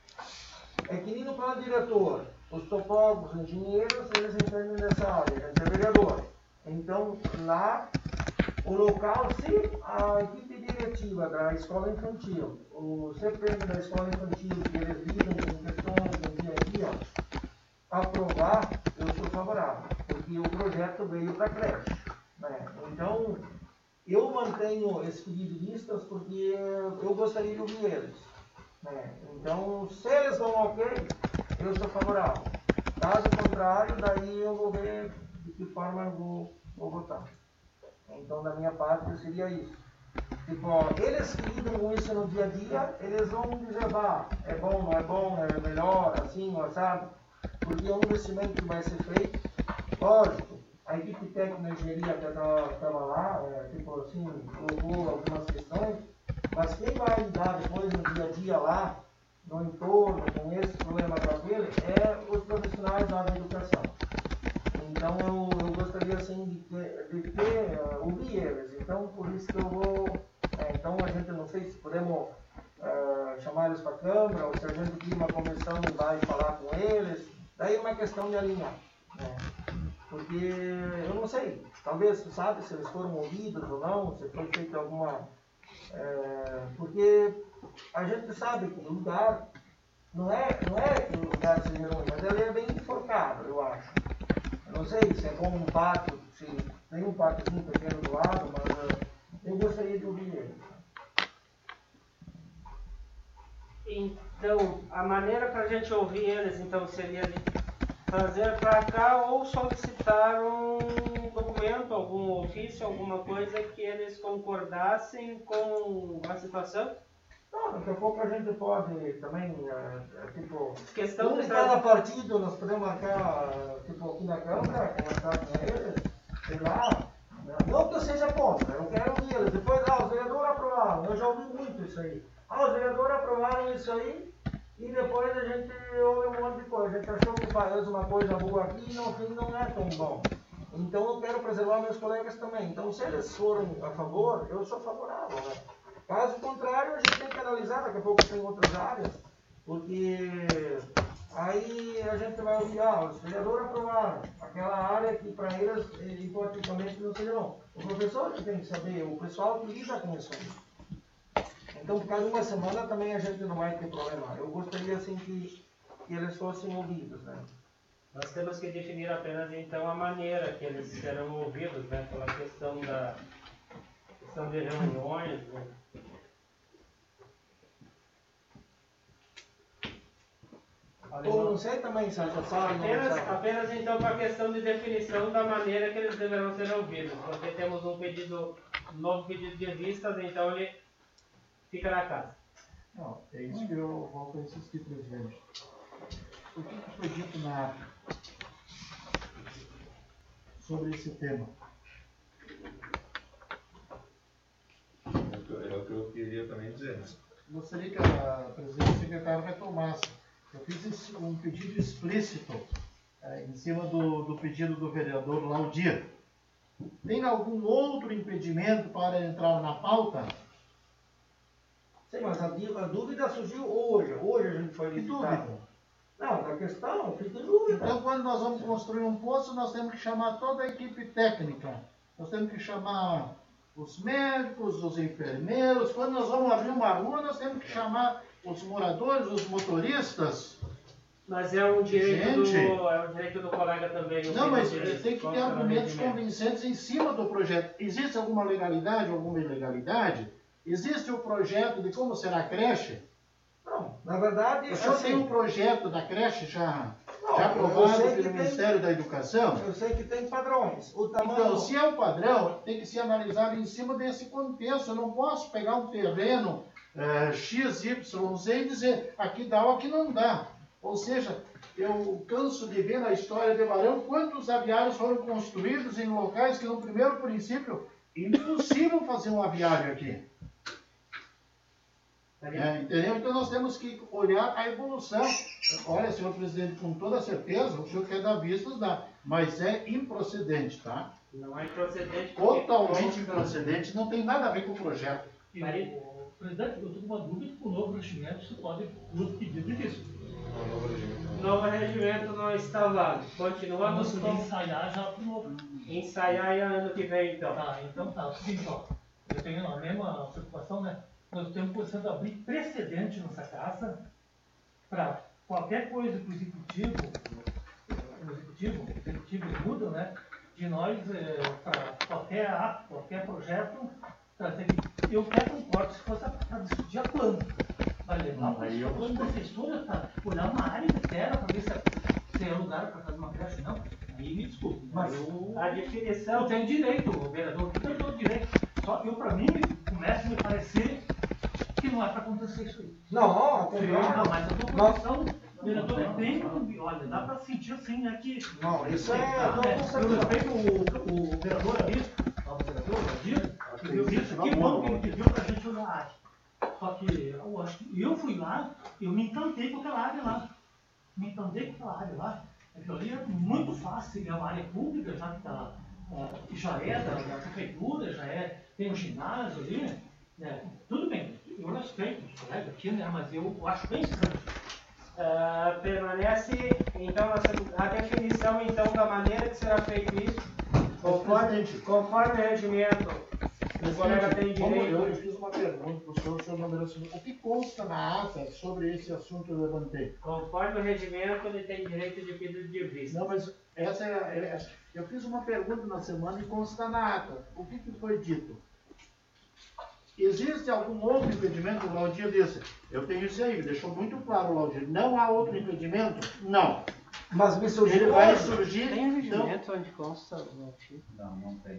É que nem no plano diretor, os topógrafos, os engenheiros, eles entendem dessa área, a gente é vereador. Então, lá, o local, se a equipe diretiva da escola infantil, o CPM da escola infantil, que eles lidam com questões do dia a dia, aprovar, eu sou favorável, porque o projeto veio para a creche. Né? Então, eu mantenho esse pedido de vistas porque eu gostaria de ouvir eles. Então, se eles dão ok, eu sou favorável. Caso contrário, daí eu vou ver de que forma eu vou votar. Então, da minha parte, seria isso. Tipo, eles que lidam com isso no dia a dia, eles vão dizer, é bom, não é bom, é melhor, assim, sabe? Porque é um investimento que vai ser feito. Lógico, a equipe técnica de engenharia que estava lá, tipo assim, colocou algumas questões. Mas quem vai lidar depois no dia a dia lá, no entorno, com esse problema com aquele, é os profissionais da área da educação. Então eu gostaria assim de ouvir eles. Então por isso que eu vou. Então a gente não sei se podemos chamar eles para a Câmara, ou se a gente cria uma comissão e vai falar com eles. Daí é uma questão de alinhar. Porque eu não sei, talvez tu sabe se eles foram ouvidos ou não, se foi feita alguma. Porque a gente sabe que o lugar não é que o lugar seja ruim, mas ele é bem enforcado, eu acho. Eu não sei se é como um pátio, se tem um pátiozinho pequeno do lado, mas eu gostaria de ouvir ele. Então, a maneira para a gente ouvir eles, então, seria de trazer para cá ou solicitar um documento, algum ofício, alguma coisa que eles concordassem com a situação? Não, daqui a pouco a gente pode também, tipo, Questão de cada partido nós podemos marcar, tipo, aqui na Câmara, conversar com eles, sei lá. Não que eu seja contra, eu quero ouvir eles. Depois, os vereadores aprovaram, eu já ouvi muito isso aí. Os vereadores aprovaram isso aí e depois a gente ouve um monte de coisa. A gente achou que faz uma coisa boa aqui e no fim não é tão bom. Então eu quero preservar meus colegas também. Então se eles forem a favor, eu sou favorável, né? Caso contrário, a gente tem que analisar, daqui a pouco tem outras áreas, porque aí a gente vai ouvir, os vereadores aprovaram aquela área que para eles, hipoteticamente, não seja bom. O professor que tem que saber, o pessoal que lida com isso. Então, por causa de uma semana também a gente não vai ter problema. Eu gostaria, assim, que eles fossem ouvidos, né? Nós temos que definir apenas, então, a maneira que eles serão ouvidos, né? Pela questão de reuniões, né? Ou não sei também se essa sala apenas então para a questão de definição da maneira que eles deverão ser ouvidos. Porque temos um novo pedido de vistas, então ele fica na casa. Não, é isso que eu volto a insistir, presidente. O que foi dito na ata sobre esse tema? É o que eu queria também dizer. Gostaria que a presidente secretária retomasse. Eu fiz um pedido explícito em cima do pedido do vereador Laudir. Tem algum outro impedimento para entrar na pauta? Sim, mas a dúvida surgiu hoje. Hoje a gente foi visitar. Não, a questão fica em dúvida. Então, quando nós vamos construir um poço, nós temos que chamar toda a equipe técnica. Nós temos que chamar os médicos, os enfermeiros. Quando nós vamos abrir uma rua, nós temos que chamar os moradores, os motoristas. Mas é um direito Gente. é um direito do colega também. Não, mas direito tem que ter contra o argumentos rendimento. convincentes em cima do projeto. Existe alguma legalidade, alguma ilegalidade? Existe o projeto de como será a creche? Não, na verdade, O senhor assim, tem um projeto da creche já Não, aprovado eu sei pelo que tem- Ministério da Educação? eu sei que tem padrões. O tamanho. Então, se é o padrão, tem que ser analisado em cima desse contexto. Eu não posso pegar um terreno X, Y, Z e dizer aqui dá ou aqui não dá. Ou seja, eu canso de ver na história de Barão quantos aviários foram construídos em locais que, no primeiro princípio, impossível fazer um aviário aqui. Entendeu? Então nós temos que olhar a evolução. Olha, senhor presidente, com toda certeza, o senhor quer dar vistas, dá. Mas é improcedente, tá? Não é improcedente. porque Totalmente consta- improcedente, não tem nada a ver com o projeto. E o presidente, eu estou com uma dúvida que o novo regimento se pode pedir disso. Novo regimento não está válido. Continuamos Vamos com ensaiar já para o novo. ensaiar e ano que vem, então. Tá, então tá. O seguinte, ó. Eu tenho a mesma preocupação, né? Nós estamos começando a abrir precedente nessa casa para qualquer coisa que o executivo muda, né? De nós, para qualquer ato, qualquer projeto, trazer. Eu até concordo se fosse para discutir a plano. Vai levar para o plano da assessora para olhar uma área de terra para ver se é lugar para fazer uma creche, não. Aí me desculpe, mas A definição eu tenho direito, o vereador tem todo o direito. Só eu, para mim, começa a me parecer que não é para acontecer isso aí. Não, Não, claro. mas a tua posição, vereador, é bem. Olha, dá para sentir assim, né? Que. Não, isso é. Ah, não, né, com eu certeza. respeito o vereador ali, o vereador, o Valdir, que viu isso aqui, bom que ele pediu para a gente olhar a área. Só que eu acho que eu fui lá, eu me encantei com aquela área lá. Me encantei com aquela área lá. Aquilo ali é muito fácil, é uma área pública, já que tá, já é da prefeitura, tem um ginásio ali, né? Tudo bem, eu respeito os colegas aqui, né? Mas eu acho bem estranho. permanece, então, a definição então da maneira que será feito isso, conforme o regimento. O colega tem Como eu direito. fiz uma pergunta para o senhor não merece. O que consta na ata sobre esse assunto que eu levantei? Conforme o regimento, ele tem direito de pedido de vista. Não, mas essa eu fiz uma pergunta na semana e consta na ata. O que foi dito? Existe algum outro impedimento? O Laudir disse. Eu tenho isso aí, deixou muito claro o Laudir. Não há outro impedimento? Não. Mas me surgiu Ele vai hoje. surgir. Tem Então, regimento onde consta o artigo? Não, não tem.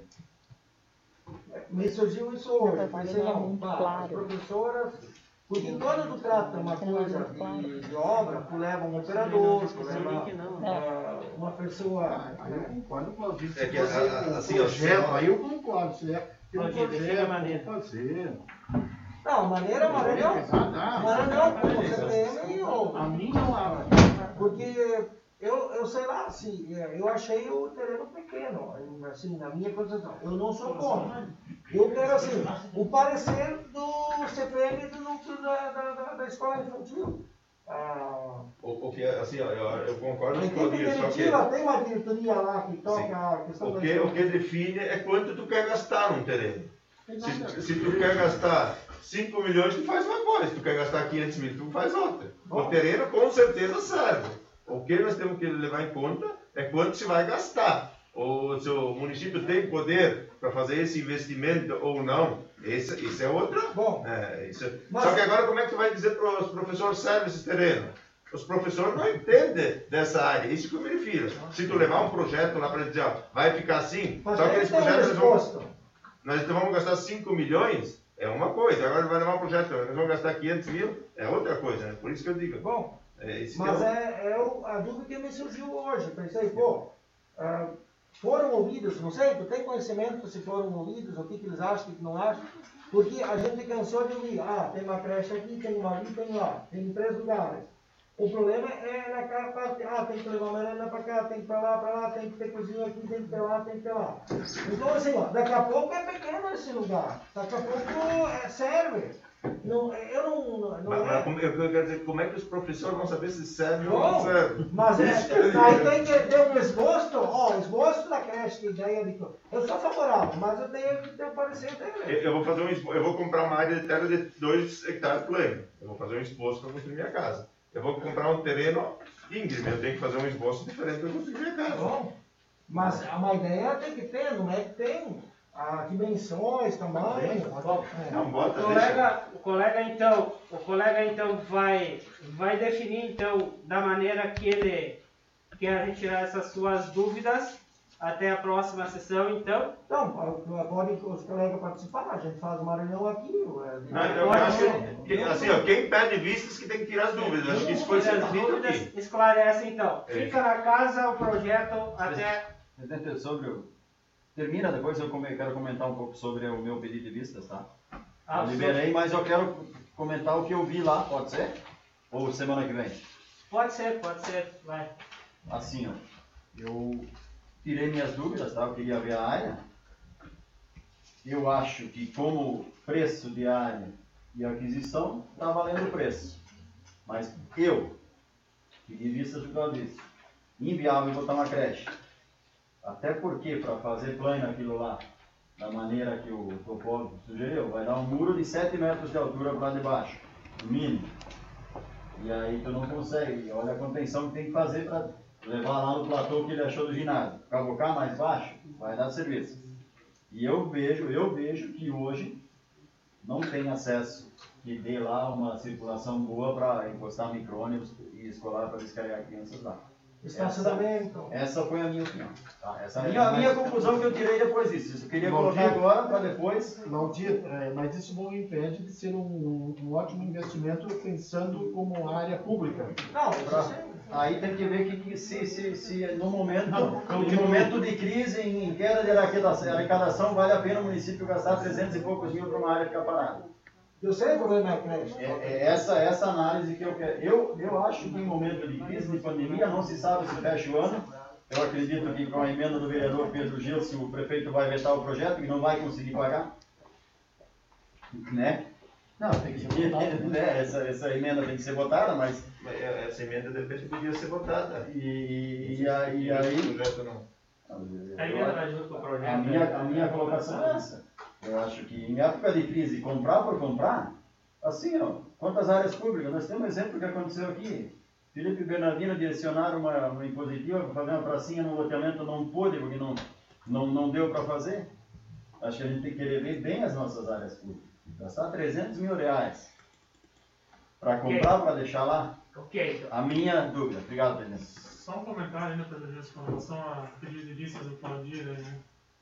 Me surgiu isso hoje. Mas Pensei, não é não, muito tá, as claro. professoras, porque quando trata uma Não é coisa muito claro. de obra, tu leva um operador, tu leva É. uma pessoa. eu concordo com o Laudir. É que, Se fosse um assim, projeto, ó, aí eu concordo. Se é tem um Laudir, define a projeto, maneira. vou fazer. Não, maneira não. Maneira não, como CPM e outra. A mim não há. Porque eu sei lá, assim, eu achei o terreno pequeno, assim, na minha concepção. Eu não sou contra. Eu quero, assim, o parecer do CPM do núcleo da escola infantil. O que, assim, ó, eu concordo A com o equipe Claudio, só que diretiva tem uma diretoria lá que toca a questão o que define é quanto tu quer gastar num terreno. Se tu quer gastar 5 milhões, tu faz uma coisa. Se tu quer gastar 500 mil, tu faz outra. O terreno com certeza serve. O que nós temos que levar em conta é quanto se vai gastar. Ou se o município tem poder para fazer esse investimento ou não, isso é outra. Bom, Só que agora como é que tu vai dizer para os professores serve esse terreno? Os professores não entendem dessa área, isso que eu me refiro. Se tu levar um projeto lá para dizer, ó, vai ficar assim, mas só que eles esse têm projeto resposta. nós vamos gastar 5 milhões, é uma coisa. Agora vai levar um projeto, nós vamos gastar 500 mil, é outra coisa, né? Por isso que eu digo. Bom, Esse mas que a dúvida que me surgiu hoje. Pensei, foram ouvidos, não sei, tu tem conhecimento se foram ouvidos, o que eles acham, o que não acham? Porque a gente cansou de ouvir, tem uma creche aqui, tem uma ali, tem lá, tem em 3 lugares. O problema é naquela parte, tem que levar uma merenda para cá, tem que ir para lá, tem que ter cozinha aqui, tem que ter lá, tem que ter lá. Então assim, daqui a pouco é pequeno esse lugar, daqui a pouco serve. Não, eu quero dizer, como é que os professores vão saber se serve ou não Não, serve? mas aí tem que ter um esboço, o esboço da creche, que já é eu sou favorável, mas eu tenho que ter um parecer dele. Eu vou comprar uma área de terra de 2 hectares pleno. Eu vou fazer um esposo para construir minha casa. Eu vou comprar um terreno íngreme, eu tenho que fazer um esboço diferente para construir a casa. Bom, mas uma ideia tem que ter, não é que tem dimensões, tamanho. Não, bota, O colega então vai definir então da maneira que ele quer retirar essas suas dúvidas até a próxima sessão, então. Então, podem os colegas participar, a gente faz uma reunião aqui. Eu acho que, assim, ó, quem pede vistas que tem que tirar as dúvidas. Acho que isso foi sendo As dito dúvidas aqui. esclarece então. Fica na casa o projeto até. Presidente, termina depois, eu quero comentar um pouco sobre o meu pedido de vistas, tá? Eu liberei, mas eu quero comentar o que eu vi lá, pode ser? Ou semana que vem? Pode ser, vai. Assim, ó, eu tirei minhas dúvidas, tá? Eu queria ver a área. Eu acho que como preço de área e aquisição, está valendo o preço. Mas eu pedi vistas do que eu disse. Inviável botar uma creche. Até porque para fazer plano aquilo lá, da maneira que o topógrafo sugeriu, vai dar um muro de 7 metros de altura para debaixo, no mínimo. E aí tu não consegue. Olha a contenção que tem que fazer para levar lá no platô que ele achou do ginásio. Cavocar mais baixo, vai dar serviço. E eu vejo que hoje não tem acesso que dê lá uma circulação boa para encostar micro-ônibus e escolar para descarregar crianças lá. Estacionamento. Essa foi a minha opinião. Tá? Essa é a minha conclusão que eu tirei depois disso. Eu queria colocar agora para depois. Valdir, mas isso não impede de ser um ótimo investimento pensando como área pública. Não, isso Aí tem que ver que se no momento de crise, em queda de arrecadação, vale a pena o município gastar 300 e poucos mil para uma área ficar parada. eu sei o problema é creche. Essa análise que eu quero. Eu acho que em momento de crise, de pandemia, não se sabe se fecha o ano. Eu acredito que com a emenda do vereador Pedro Gil, se o prefeito vai vetar o projeto, que não vai conseguir pagar. Né? Não, tem que ser votado, né? Essa emenda tem que ser votada, mas. Essa emenda de repente podia ser votada. E aí. A minha colocação é essa. Eu acho que em época de crise, comprar por comprar, assim, ó, quantas áreas públicas? Nós temos um exemplo que aconteceu aqui. Felipe Bernardino direcionaram uma impositiva para fazer uma pracinha no loteamento, não pôde, porque não deu para fazer. Acho que a gente tem que querer ver bem as nossas áreas públicas. Gastar 300 mil reais para comprar, para deixar lá. Ok. A minha dúvida. Obrigado, presidente. Só um comentário ainda, Pedro Gil, com relação a pedido de vistas do Claudir, né?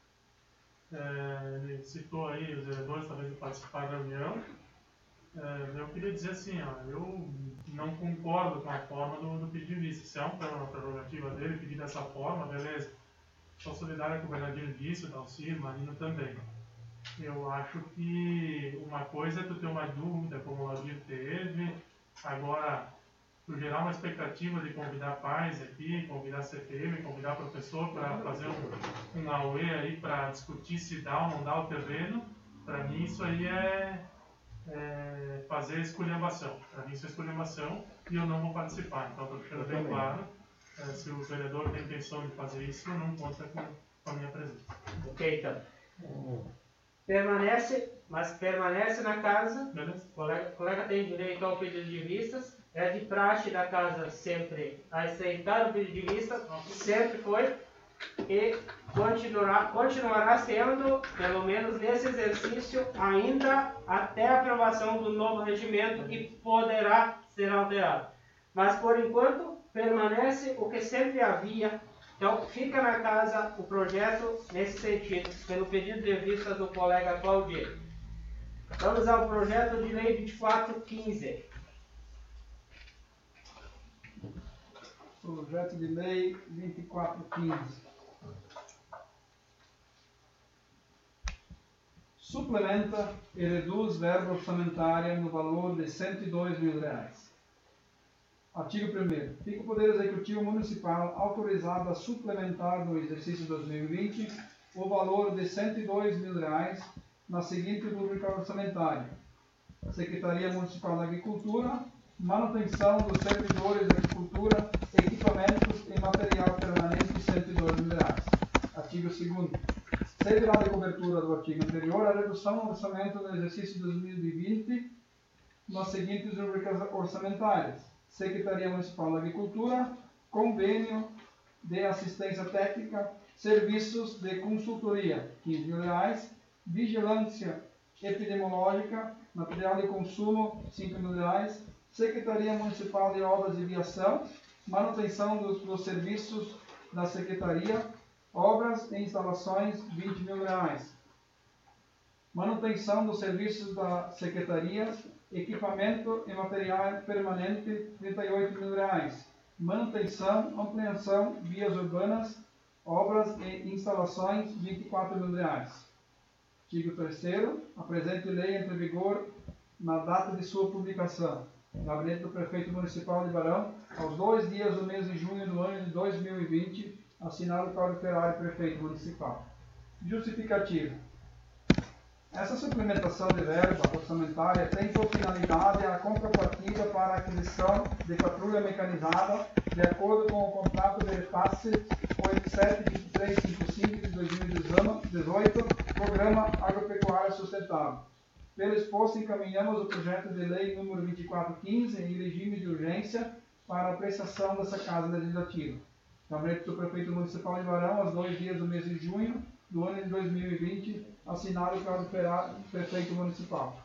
Ele citou aí os vereadores talvez de participar da reunião. Eu queria dizer assim, ó, eu não concordo com a forma do pedido de vista. Se é uma prerrogativa dele pedir dessa forma, beleza. Sou solidário com o Bernardino disse, o Dalcir, Marino também. Eu acho que uma coisa é tu ter uma dúvida, como o Ladir teve, agora tu gerar uma expectativa de convidar pais aqui, convidar CPM, convidar professor para fazer um AUE aí para discutir se dá ou não dá o terreno, para mim isso aí é fazer esculhambação. Para mim isso é esculhambação e eu não vou participar. Então estou deixando bem claro, se o vereador tem intenção de fazer isso, não conta com a minha presença. Ok, então. Permanece na casa. Beleza? O colega tem direito ao pedido de vistas. É de praxe da casa sempre aceitar o pedido de vista, sempre foi, e continuará sendo, pelo menos nesse exercício, ainda até a aprovação do novo regimento, que poderá ser alterado. Mas, por enquanto, permanece o que sempre havia. Então, fica na casa o projeto nesse sentido, pelo pedido de vistas do colega Claudir. Vamos ao projeto de lei 2415. Projeto de lei 2415. Suplementa e reduz verba orçamentária no valor de 102 mil reais. Artigo 1º. Fica o Poder Executivo Municipal autorizado a suplementar no exercício 2020 o valor de 102 mil reais na seguinte rubrica orçamentária: Secretaria Municipal da Agricultura, manutenção dos servidores de agricultura, equipamentos e material permanente, 102 mil reais. Artigo 2º. Servirá de cobertura do artigo anterior a redução no orçamento do exercício 2020 nas seguintes rubricas orçamentárias: Secretaria Municipal da Agricultura, convênio de assistência técnica, serviços de consultoria, R$15.000, vigilância epidemiológica, material de consumo, R$5.000, Secretaria Municipal de Obras e Viação, manutenção dos serviços da Secretaria, obras e instalações, R$20.000, manutenção dos serviços da Secretaria, equipamento e material permanente, R$38.000, manutenção, ampliação, vias urbanas, obras e instalações, R$24.000. Artigo 3º. A presente lei entra em vigor na data de sua publicação. Gabinete do Prefeito Municipal de Barão, aos 2 dias do mês de junho do ano de 2020, assinado Cláudio Ferrari, Prefeito Municipal. Justificativa. Essa suplementação de verba orçamentária tem por finalidade a contrapartida para a aquisição de patrulha mecanizada de acordo com o contrato de repasse 872355 de 2018, Programa Agropecuária Sustentável. Pelo exposto, encaminhamos o projeto de lei número 2415 em regime de urgência para apreciação dessa Casa Legislativa. Gabinete do Prefeito Municipal de Barão, aos 2 dias do mês de junho do ano de 2020, assinado Cláudio Ferrari, Prefeito Municipal.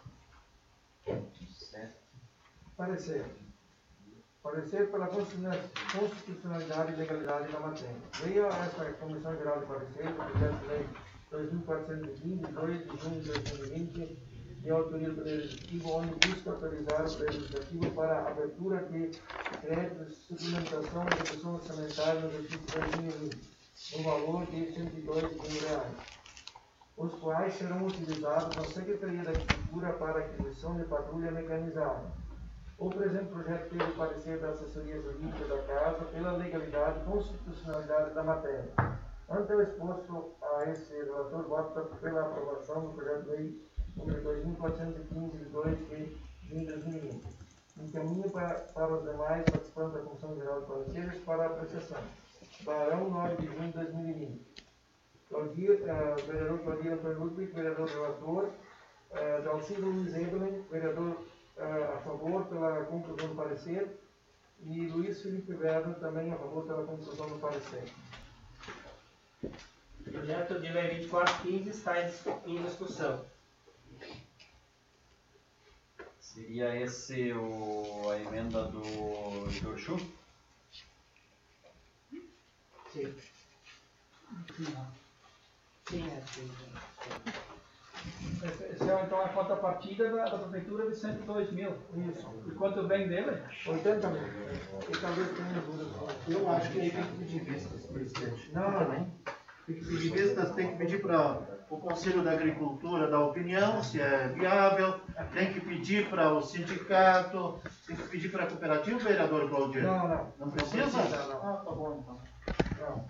Parecer. Parecer pela constitucionalidade e legalidade da matéria. Veio a esta Comissão Geral de Parecer, o projeto de lei 2415, 2 de junho de 2020, de autoria do Legislativo, onde busca autorizar o Legislativo para a abertura de créditos de suplementação de execução orçamentária no exercício 2020, no valor de R$102.000, os quais serão utilizados na Secretaria da Agricultura para a aquisição de patrulha mecanizada. O presente projeto teve parecer da assessoria jurídica da Casa pela legalidade e constitucionalidade da matéria. Ante o exposto a esse relator, vota pela aprovação do projeto de lei número 2415 de 2 de junho de 2020. Encaminho para os demais participantes da Comissão Geral de Pareceres para apreciação. Barão, 9 de junho de 2020. Vereador Claudir Antônio Ludwig, vereador relator. Dalcido Luiz Evelyn, vereador a favor pela conclusão do parecer. E Luiz Felipe Werner, também a favor pela conclusão do parecer. O projeto de lei 2415 está em discussão. Seria esse a emenda do Heitor Chu? Sim. Sim, sim. Esse é então a contrapartida da Prefeitura de 102 mil. Isso. E quanto vem dele? 80 mil. E talvez tenha dúvidas. Eu acho que ele tem que pedir vistas, presidente. Não, também. Tem que pedir vistas, tem que pedir para o Conselho da Agricultura dar opinião, se é viável, tem que pedir para o sindicato, tem que pedir para a cooperativa, vereador Claudir? Não. Não precisa? Não. Ah, tá bom então. Não.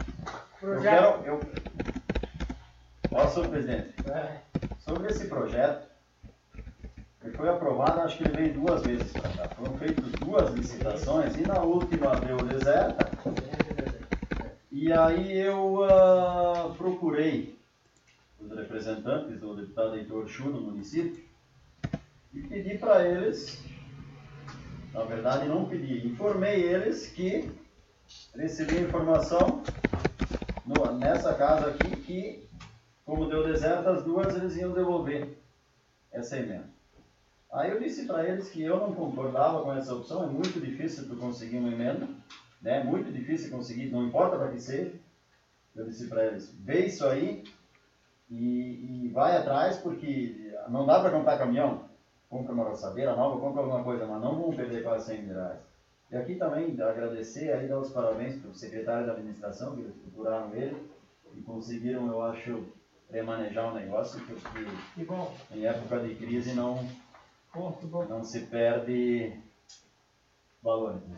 Senhor presidente, sobre esse projeto, ele foi aprovado, acho que ele veio 2 vezes para cá. Foram feitas 2 licitações e na última deu deserta. E aí eu procurei os representantes do deputado Heitor Chu no município e pedi para eles, na verdade não pedi, informei eles que recebi informação nessa casa aqui que, como deu deserto, as 2 eles iam devolver essa emenda. Aí eu disse para eles que eu não concordava com essa opção, é muito difícil tu conseguir uma emenda, né? Muito difícil conseguir, não importa para que seja. Eu disse para eles, vê isso aí e vai atrás, porque não dá para comprar caminhão, compra uma roçadeira nova, compra alguma coisa, mas não vamos perder quase R$100.000. E aqui também agradecer, aí dar os parabéns para o secretário da administração, que eles procuraram ele e conseguiram, eu acho, remanejar o negócio, porque Que bom. em época de crise não se perde valores. Né?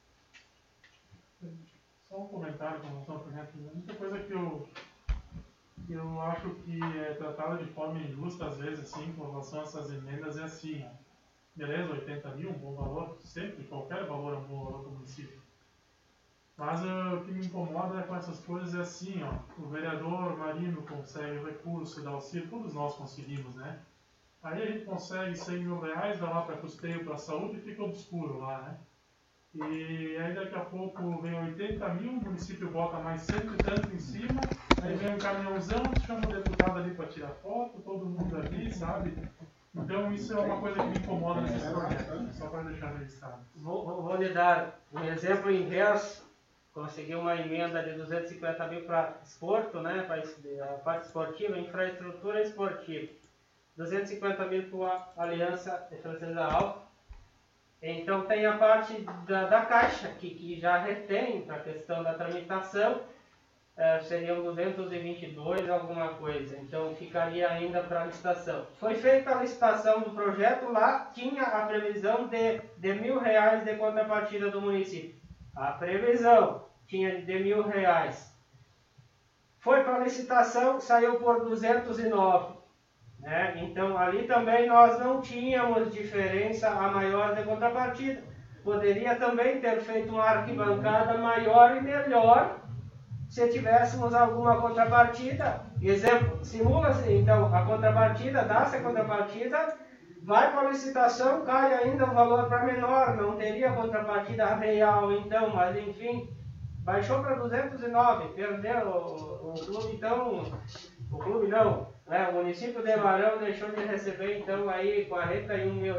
Só um comentário com relação ao projeto. Muita coisa que eu acho que é tratada de forma injusta, às vezes, assim, com relação a essas emendas, é assim, beleza, 80 mil, um bom valor, sempre, qualquer valor é um bom valor para o município. Mas o que me incomoda com essas coisas é assim, ó, o vereador Marino consegue o recurso, dá auxílio, todos nós conseguimos, né? Aí a gente consegue R$100 mil, dá lá para custeio para a saúde e fica obscuro lá, né? E aí daqui a pouco vem 80 mil, o município bota mais cento e tanto em cima, aí vem um caminhãozão, chama o deputado ali para tirar foto, todo mundo ali, sabe? Então isso é uma coisa que me incomoda nesse projeto, só para deixar registrado. Vou lhe dar um exemplo inverso. Consegui uma emenda de 250 mil para esporto, né, para a parte esportiva, infraestrutura esportiva. 250 mil para a Aliança de Francesa Alta. Então tem a parte da Caixa, que já retém para a questão da tramitação, seriam 222 alguma coisa, então ficaria ainda para a licitação. Foi feita a licitação do projeto, lá tinha a previsão de R$1.000 de contrapartida do município. A previsão tinha de R$1.000. Foi para a licitação, saiu por 209. Né? Então ali também nós não tínhamos diferença a maior de contrapartida. Poderia também ter feito uma arquibancada maior e melhor se tivéssemos alguma contrapartida. Exemplo, simula-se então a contrapartida, dá-se a contrapartida, vai para a licitação, cai ainda o valor para menor, não teria contrapartida real então, mas enfim, baixou para 209, perdeu o clube então, o clube não, né? O município de Barão deixou de receber então aí R$41 mil.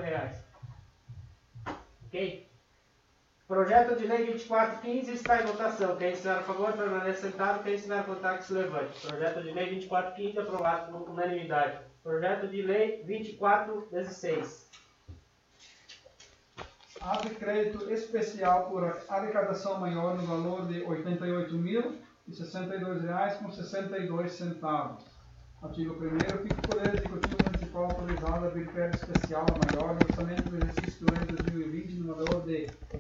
Ok? Projeto de lei 2415 está em votação. Quem estiver a favor, permaneça sentado. Quem estiver contra, que se levante. Projeto de lei 2415 aprovado por unanimidade. Projeto de lei 2416. Abre crédito especial por arrecadação maior no valor de R$ 88.062,62. Artigo 1º. Fica o Poder Executivo Municipal autorizado a abrir crédito especial maior no orçamento do exercício do ano 2020 no valor de R$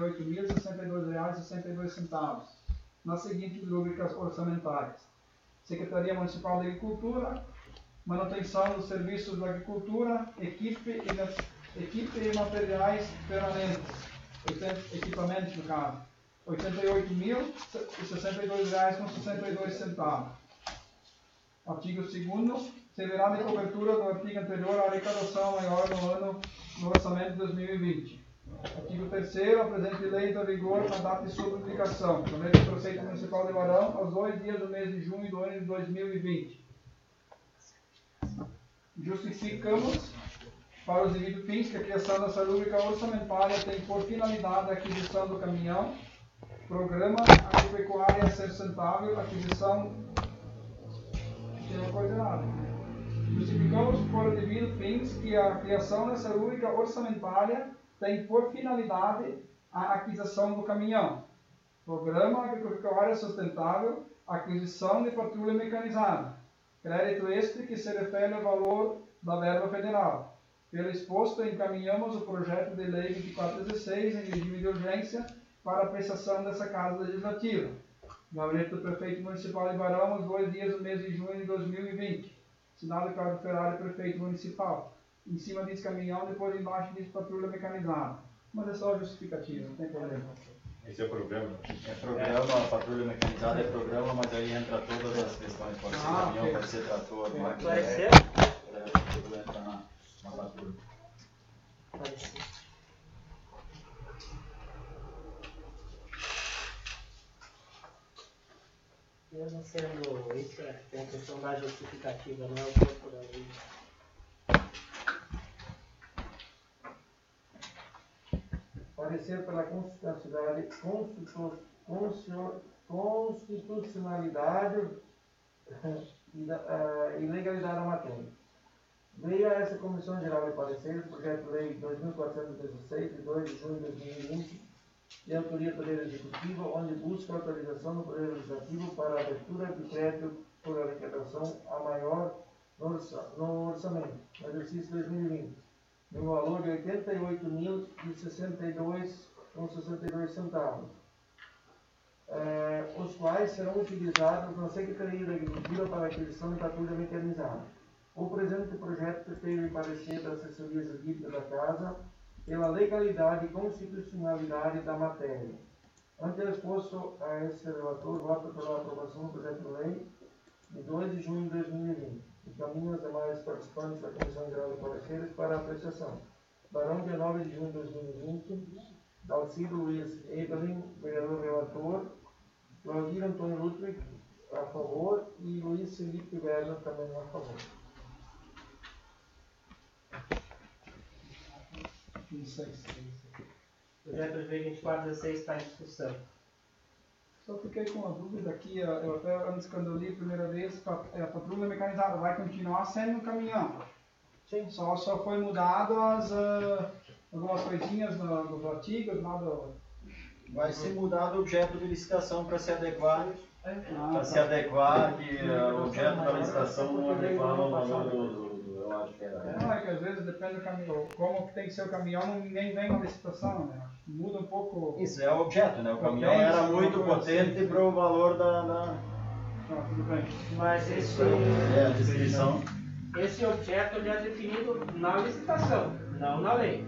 88.062,62 nas seguintes rubricas orçamentárias: Secretaria Municipal de Agricultura, manutenção dos serviços da agricultura, equipe e materiais permanentes, equipamentos no caso, R$ 88.062,62. Artigo 2º. Servirá de cobertura do artigo anterior à arrecadação maior no orçamento de 2020. Artigo 3º. A presente lei entra em vigor na data de sua publicação, no mês do Prefeito Municipal de Barão, aos 2 dias do mês de junho do ano de 2020. Justificamos, para os devidos fins, que a criação dessa rubrica orçamentária tem por finalidade a aquisição do caminhão, programa agropecuária sustentável, aquisição. Tem uma coisa errada. Justificamos por os devidos fins que a criação dessa rubrica orçamentária tem por finalidade a aquisição do caminhão, programa agropecuária sustentável, aquisição de patrulha mecanizada, crédito este que se refere ao valor da verba federal. Pelo exposto, encaminhamos o projeto de lei 2416 em regime de urgência para apreciação dessa Casa Legislativa. Gabinete do Prefeito Municipal de Barão, aos 2 dias do mês de junho de 2020. Assinado Carlos Ferrari, Prefeito Municipal. Em cima diz caminhão, depois embaixo diz patrulha mecanizada. Mas é só justificativa, não tem problema. Esse é o programa. É programa, a patrulha mecanizada é programa, mas aí entra todas as questões. Pode ser caminhão, ok. pode ser trator, máquina. Pode ser? Tudo entra na patrulha. Pode ser. Eu não sendo isso, tem a questão da justificativa, não é o corpo da lei. Parecer pela constitucionalidade e legalidade da matéria. Veio a essa Comissão Geral de Pareceres, projeto de lei 2416, de 2 de junho de 2020, de autoria do Poder Executivo, onde busca autorização do Poder Legislativo para a abertura de crédito por arrecadação a maior no orçamento, no exercício 2020, no valor de R$ 88.062,62, os quais serão utilizados na Secretaria da Agricultura para a aquisição de patrulha mecanizada. O presente projeto teve parecer da assessoria jurídica da Casa pela legalidade e constitucionalidade da matéria. Ante o exposto a esse relator, voto pela aprovação do projeto de lei de 2 de junho de 2020. Encaminho os demais participantes da Comissão Geral de Pareceres para apreciação. Barão, dia 9 de junho de 2020. Dalcido Luiz Evelyn, vereador relator, Claudir Antônio Ludwig, a favor, e Luiz Felipe Werner também a favor. O projeto de lei 2416 está em discussão. Só fiquei com uma dúvida aqui, eu até antes quando eu li a primeira vez, a patrulha mecanizada vai continuar sendo um caminhão. Sim. Só foi mudado algumas coisinhas dos artigos, nada. Vai ser mudado o objeto de licitação para se adequar, que o objeto da licitação não adequar ao valor eu acho que era. Não, é que às vezes depende do caminhão, como que tem que ser o caminhão, ninguém vem na licitação, né? Muda um pouco. Isso é o objeto, né? O caminhão era muito potente para o valor da... Tudo bem. Mas a descrição. esse objeto ele é definido na licitação, não na lei.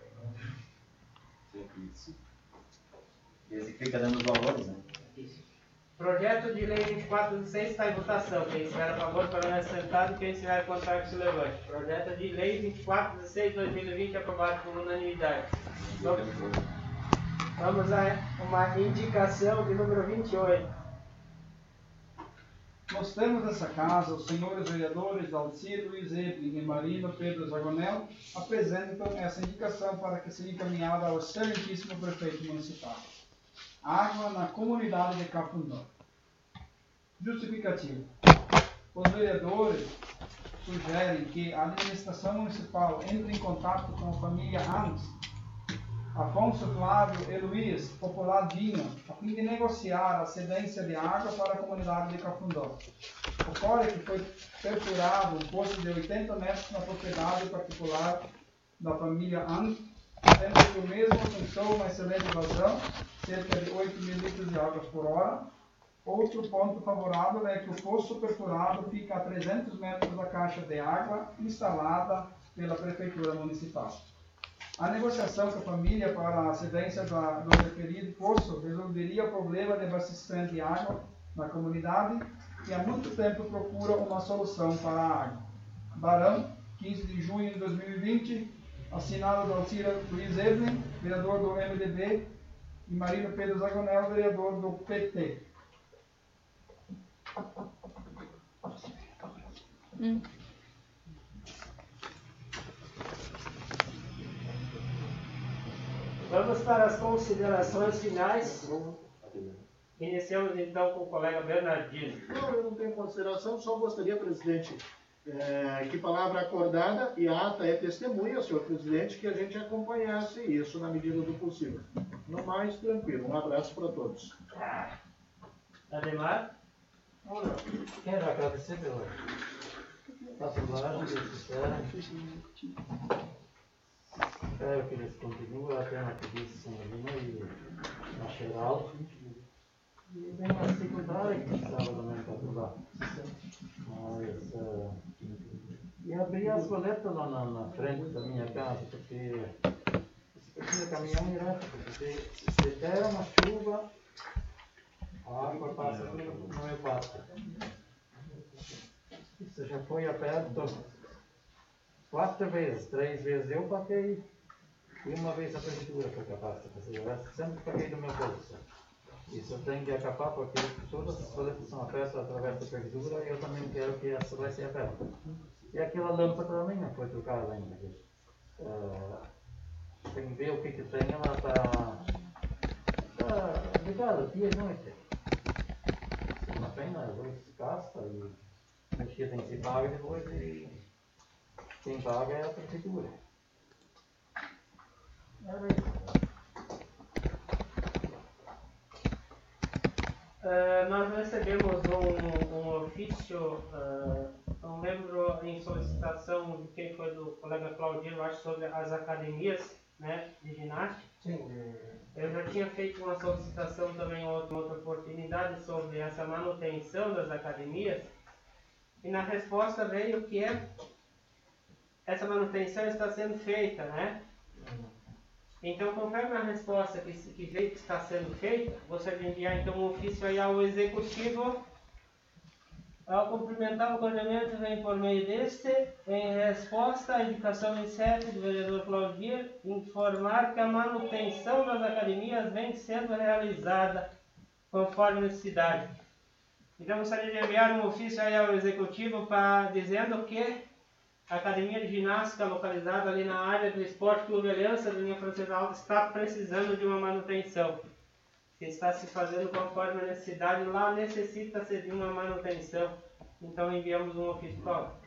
Esse que fica dando os valores, né? Isso. Projeto de lei 2416 está em votação. Quem estiver a favor, permanece sentado. Quem estiver contra, que se levante. Projeto de lei 2416/2020 aprovado por unanimidade. Vamos a uma indicação de número 28. Nós temos nessa casa os senhores vereadores Alcir Luiz Evelyn e Marino Pedro Zagonel apresentam essa indicação para que seja encaminhada ao excelentíssimo prefeito municipal. Água na comunidade de Cafundó. Justificativo. Os vereadores sugerem que a administração municipal entre em contato com a família Hans, Afonso Flávio e Luiz, popular Dinho, a fim de negociar a cedência de água para a comunidade de Cafundó. Ocorre que foi perfurado um poço de 80 metros na propriedade particular da família Hans, sendo que o mesmo alcançou uma excelente vazão, cerca de 8 mil litros de água por hora. Outro ponto favorável é que o poço perfurado fica a 300 metros da caixa de água instalada pela Prefeitura Municipal. A negociação com a família para a cedência do referido poço resolveria o problema de abastecimento de água na comunidade e há muito tempo procura uma solução para a água. Barão, 15 de junho de 2020, assinado Dalcira Luiz Evelyn, vereador do MDB, e Marino Pedro Zagonel, vereador do PT. Vamos para as considerações finais. Iniciamos então com o colega Bernardino. Não, eu não tenho consideração, só gostaria, presidente, que palavra acordada e a ata é testemunha, senhor presidente, que a gente acompanhasse isso na medida do possível. No mais, tranquilo. Um abraço para todos. Ademar? Quero agradecer pela patrulhagem que eles fizeram. Espero que eles continuem até na polícia Senhorina e na Xeral. E venham a se cuidar que estava também patrulhar. Mas, e abrir as coletas lá na frente da minha casa, porque se precisa caminhar direto, porque se der uma chuva, a água passa aqui no meu pátio. Isso já foi aberto 4 vezes, 3 vezes eu paguei e uma vez a prefeitura foi capaz de fazer. O resto sempre paguei do meu bolso. Isso tem que acabar porque todas as coletas são abertas através da prefeitura e eu também quero que essa vai ser aberta. E aquela lâmpada também não foi trocada ainda. Tem que ver o que tem, ela está ligada dia e noite. Se uma pena, a luz gasta e mexer tem que se paga depois e quem paga é a prefeitura. Nós recebemos um ofício, não lembro em solicitação de quem foi do colega Claudino, acho sobre as academias, né, de ginástica. Sim. Eu já tinha feito uma solicitação também em outra oportunidade sobre essa manutenção das academias e na resposta veio que essa manutenção está sendo feita, né? Então, conforme a resposta que veio que está sendo feita, você vai enviar então um ofício aí ao executivo Ao cumprimentar o acolhimento, vem por meio deste, em resposta à indicação em sede do vereador Claudir, informar que a manutenção das academias vem sendo realizada conforme necessidade. Então, gostaria de enviar um ofício aí ao executivo dizendo que a academia de ginástica localizada ali na área do Esporte Clube Aliança da linha Francesa Alta está precisando de uma manutenção. Que está se fazendo conforme a necessidade, lá necessita-se de uma manutenção. Então enviamos um ofício para lá.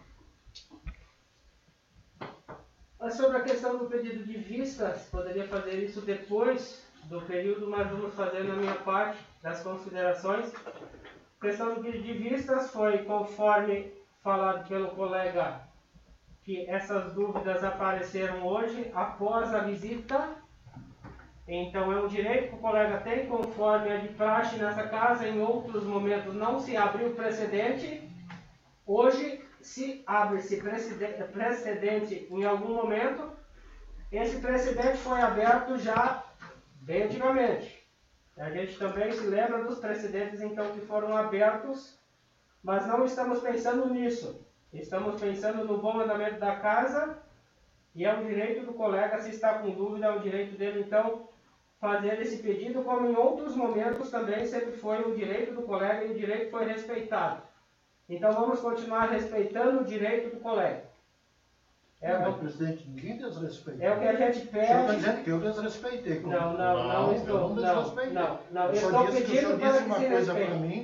Mas sobre a questão do pedido de vistas, poderia fazer isso depois do período, mas vamos fazer na minha parte das considerações. A questão do pedido de vistas foi conforme falado pelo colega, que essas dúvidas apareceram hoje após a visita. Então é um direito que o colega tem, conforme é de praxe nessa casa. Em outros momentos não se abriu precedente. Hoje se abre-se precedente em algum momento. Esse precedente foi aberto já bem antigamente. A gente também se lembra dos precedentes então que foram abertos, mas não estamos pensando nisso. Estamos pensando no bom andamento da casa, e é um direito do colega, se está com dúvida, é um direito dele então fazer esse pedido, como em outros momentos também sempre foi um direito do colega e o direito foi respeitado. Então vamos continuar respeitando o direito do colega. Presidente, ninguém desrespeitou. É o que a gente pede. O senhor está dizendo que eu desrespeitei. Não estou. Eu não desrespeitei. Eu estou pedindo para que se respeite.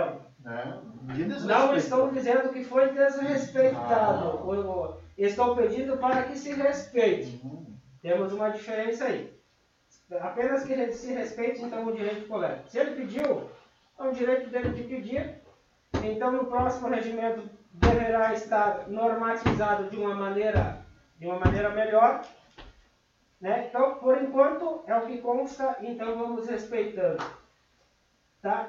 Não estou dizendo que foi desrespeitado. Estou pedindo para que se respeite. Temos uma diferença aí. Apenas que se respeite, então, o direito do colega. Se ele pediu, é um direito dele de pedir. Então, no próximo regimento, deverá estar normatizado de uma maneira melhor. Né? Então, por enquanto, é o que consta, então vamos respeitando. Tá?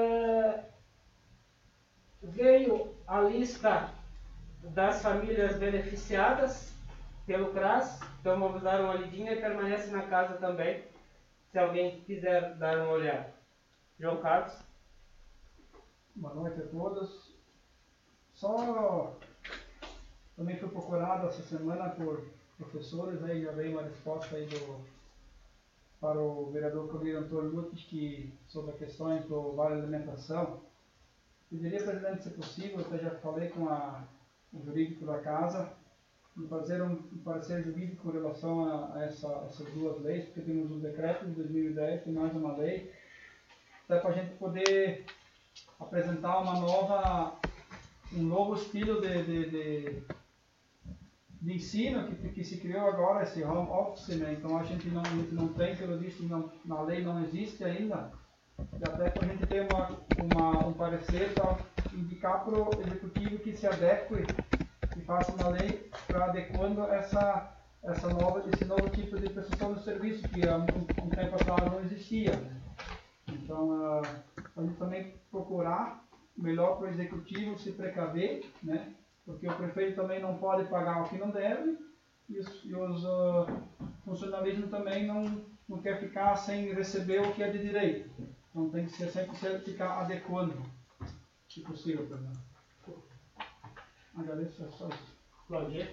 Veio a lista das famílias beneficiadas pelo CRAS. Então vamos dar uma lidinha e permanece na casa também, se alguém quiser dar uma olhada. João Carlos. Boa noite a todos. Só também fui procurado essa semana por professores, aí já veio uma resposta aí para o vereador Claudir Antônio Lutes, que sobre as questões do Vale Alimentação. Pediria, presidente, se possível, eu até já falei com o jurídico da casa, de fazer um parecer jurídico com relação a essas duas leis, porque temos um decreto de 2010 e mais uma lei, até para a gente poder apresentar um novo estilo de ensino que se criou agora, esse home office, né? Então a gente não tem, pelo visto, na lei não existe ainda, e até para a gente ter um parecer para indicar para o executivo que se adeque e faça uma lei para adequando esse novo tipo de prestação de serviço que há um tempo atrás não existia. Né? Então, a gente também procurar melhor para o executivo se precaver, né? Porque o prefeito também não pode pagar o que não deve e os funcionalismo também não quer ficar sem receber o que é de direito. Então tem que sempre ficar adequando, se possível, para nós. Agradeço a só isso. Claudir.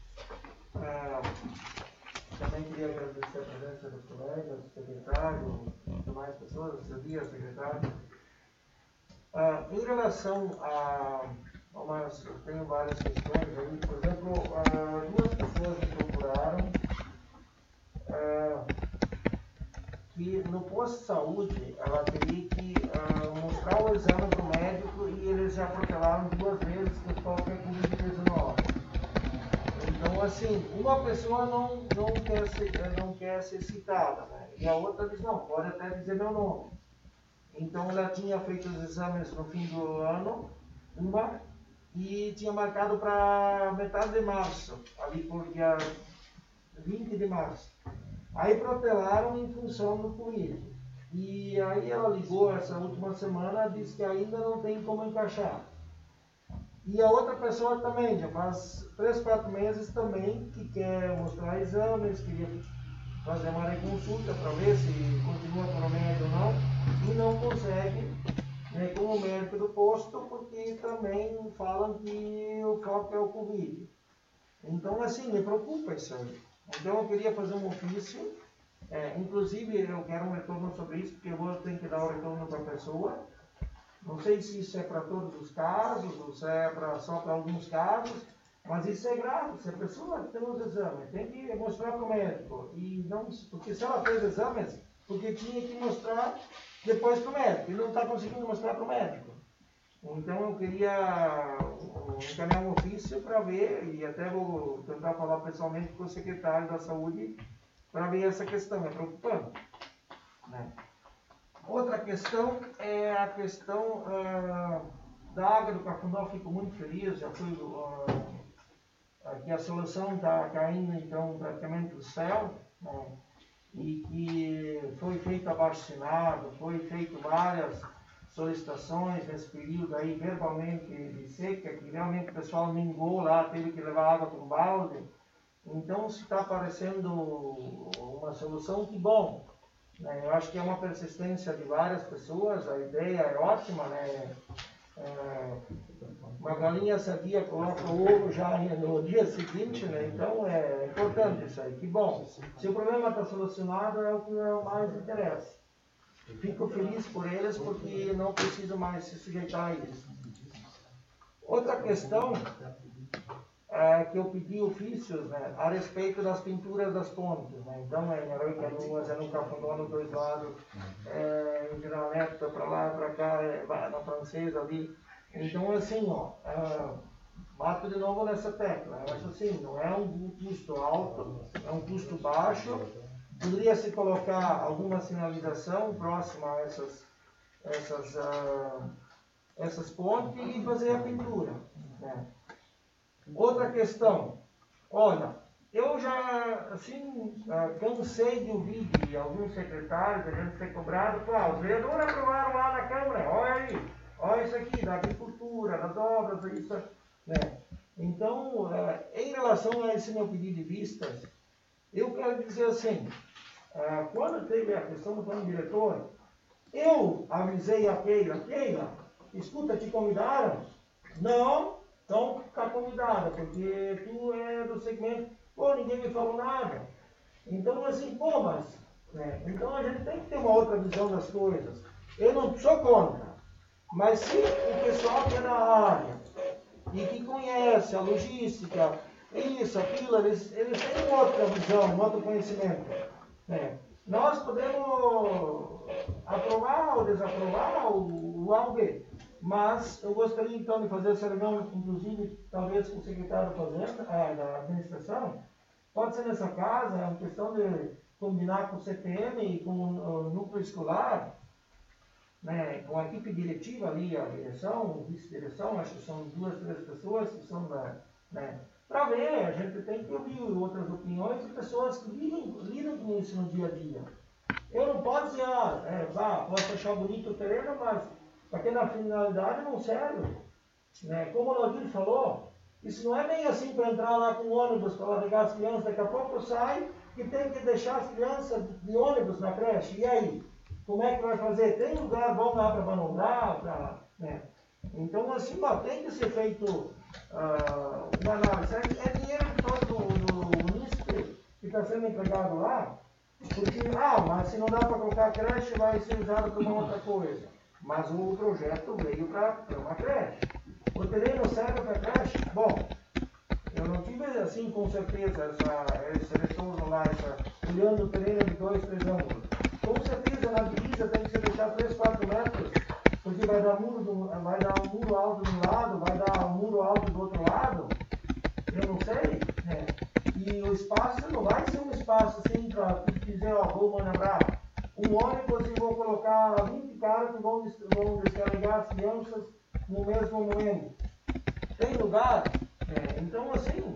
Também queria agradecer a presença dos colegas, do secretário, demais pessoas, do serviço, secretário. Em relação eu tenho várias questões aí. Por exemplo, duas pessoas me procuraram que no posto de saúde ela teria que mostrar o exame para o médico e eles já protelaram 2 vezes por qualquer Covid-19. Então, assim, uma pessoa não quer ser citada, né? E a outra diz, não, pode até dizer meu nome. Então, ela tinha feito os exames no fim do ano, e tinha marcado para metade de março, ali por dia 20 de março. Aí protelaram em função do Covid. E aí ela ligou essa última semana e disse que ainda não tem como encaixar. E a outra pessoa também, já faz 3, 4 meses também, que quer mostrar exames, queria fazer uma reconsulta para ver se continua com o remédio ou não, e não consegue né, com o médico do posto, porque também falam que o foco é o Covid. Então, assim, me preocupa isso aí. Então, eu queria fazer um ofício, inclusive eu quero um retorno sobre isso, porque eu vou ter que dar o retorno para a pessoa. Não sei se isso é para todos os casos, ou se é só para alguns casos, mas isso é grave. Se a pessoa tem os exames, tem que mostrar para o médico. E não, porque se ela fez exames, porque tinha que mostrar depois para o médico, e não está conseguindo mostrar para o médico. Então eu queria encaminhar um ofício para ver, e até vou tentar falar pessoalmente com o secretário da Saúde para ver essa questão, é preocupante, né? Outra questão é a questão da água do Cafundó. Fico muito feliz, já fui que a solução está caindo então praticamente do céu, né? E que foi feito abaixo-assinado, foi feito várias solicitações nesse período aí, verbalmente de seca, que realmente o pessoal mingou lá, teve que levar água com balde. Então, se está aparecendo uma solução, que bom. Né? Eu acho que é uma persistência de várias pessoas, a ideia é ótima, né? Uma galinha sadia coloca o ovo já no dia seguinte, né? Então é importante isso aí, que bom. Se o problema está solucionado, é o que mais interessa. Fico feliz por eles, porque não preciso mais se sujeitar a isso. Outra questão que eu pedi ofícios, né, a respeito das pinturas das pontes, né? Então em Herói Canoas, no Cafundó, nos dois lados, em General Neto, para lá, para cá, na Francesa ali. Então assim, bato de novo nessa tecla. Eu acho assim, não é um custo alto, é um custo baixo. Poderia se colocar alguma sinalização próxima a essas pontes e fazer a pintura, né? Outra questão, olha, eu já, assim, cansei de ouvir de alguns secretários, a gente ser cobrado, os vereadores aprovaram lá na Câmara, olha aí, olha isso aqui, da agricultura, das obras, isso, né? Então, em relação a esse meu pedido de vistas, eu quero dizer assim, quando teve a questão do plano diretor, eu avisei a Keila, escuta, te convidaram? Não. Então, ficar convidada, porque tu é do segmento, ninguém me falou nada. Então, assim, mas, né? Então a gente tem que ter uma outra visão das coisas. Eu não sou contra, mas se o pessoal que é da área e que conhece a logística, isso, aquilo, eles têm outra visão, outro conhecimento, né? Nós podemos aprovar ou desaprovar o A ou B. Mas eu gostaria então de fazer essa reunião, inclusive, talvez com o secretário da administração. Pode ser nessa casa, é uma questão de combinar com o CPM e com o núcleo escolar, né, com a equipe diretiva ali, a direção, o vice-direção, acho que são 2, 3 pessoas que são né, para ver, a gente tem que ouvir outras opiniões de pessoas que lidam com isso no dia a dia. Eu não posso dizer, posso achar bonito o terreno, mas porque na finalidade não serve, né? Como o Lodino falou, isso não é bem assim para entrar lá com o ônibus para largar as crianças, daqui a pouco sai e tem que deixar as crianças de ônibus na creche, e aí? Como é que vai fazer? Tem lugar bom lá para manobrar, né? Então assim, tem que ser feito uma análise. É dinheiro do município que está sendo empregado lá, porque, mas se não dá para colocar a creche, vai ser usado para uma outra coisa. Mas o projeto veio para uma creche. O terreno serve para creche? Bom, eu não tive assim com certeza esse retorno lá, olhando o terreno de 2, 3 ângulos. Com certeza na divisa tem que se deixar 3, 4 metros, porque vai dar um muro alto de um lado, vai dar um muro alto do outro lado. Eu não sei, né? E o espaço não vai ser um espaço assim para dizer, vou manobrar um ônibus e vou colocar 20 caras que vão descarregar as crianças no mesmo momento. Tem lugar? Então, assim,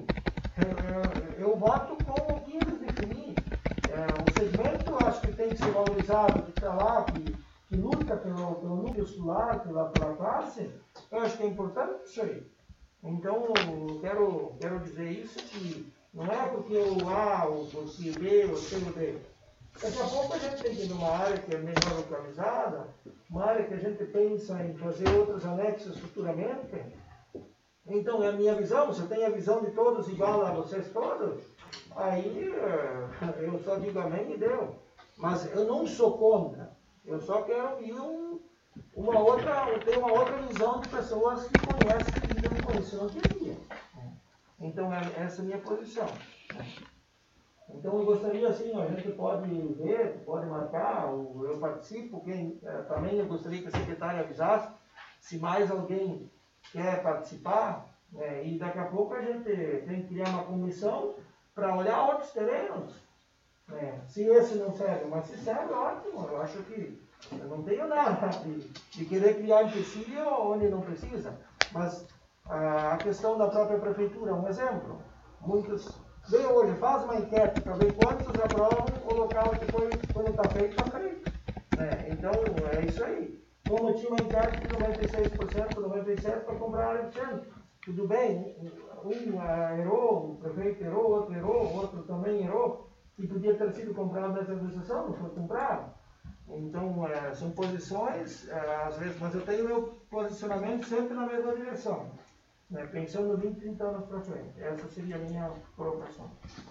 eu voto com o que eles definir. O segmento, eu acho que tem que ser valorizado, que está lá, que luta pelo núcleo escolar, pela classe. Eu acho que é importante isso aí. Então, eu quero dizer isso, que não é porque o A, ou porque o B, ou C ou D. Daqui a pouco a gente tem que ir numa área que é melhor localizada, uma área que a gente pensa em fazer outros anexos futuramente. Então, é a minha visão, se eu tenho a visão de todos igual a vocês todos, aí eu só digo amém e deu. Mas eu não sou contra, eu só quero ir ter uma outra visão de pessoas que conhecem e vivem com isso no dia a dia. Então, essa é a minha posição. Então, eu gostaria, assim, a gente pode ver, pode marcar, eu participo, também eu gostaria que a secretária avisasse se mais alguém quer participar, e daqui a pouco a gente tem que criar uma comissão para olhar outros terrenos. Se esse não serve, mas se serve, ótimo, eu acho que eu não tenho nada de querer criar empecilho onde não precisa. Mas a questão da própria prefeitura, um exemplo, vem hoje, faz uma enquete para ver quantos aprovam o local que quando está feito, está feito. Então, é isso aí. Como tinha uma enquete de 96%, 97% para comprar a área de centro. Tudo bem, um errou, o prefeito errou, outro também errou, e podia ter sido comprado nessa negociação, não foi comprado. Então, são posições, às vezes, mas eu tenho meu posicionamento sempre na mesma direção. Pensando 20, 30 anos para frente. Essa seria a minha colocação.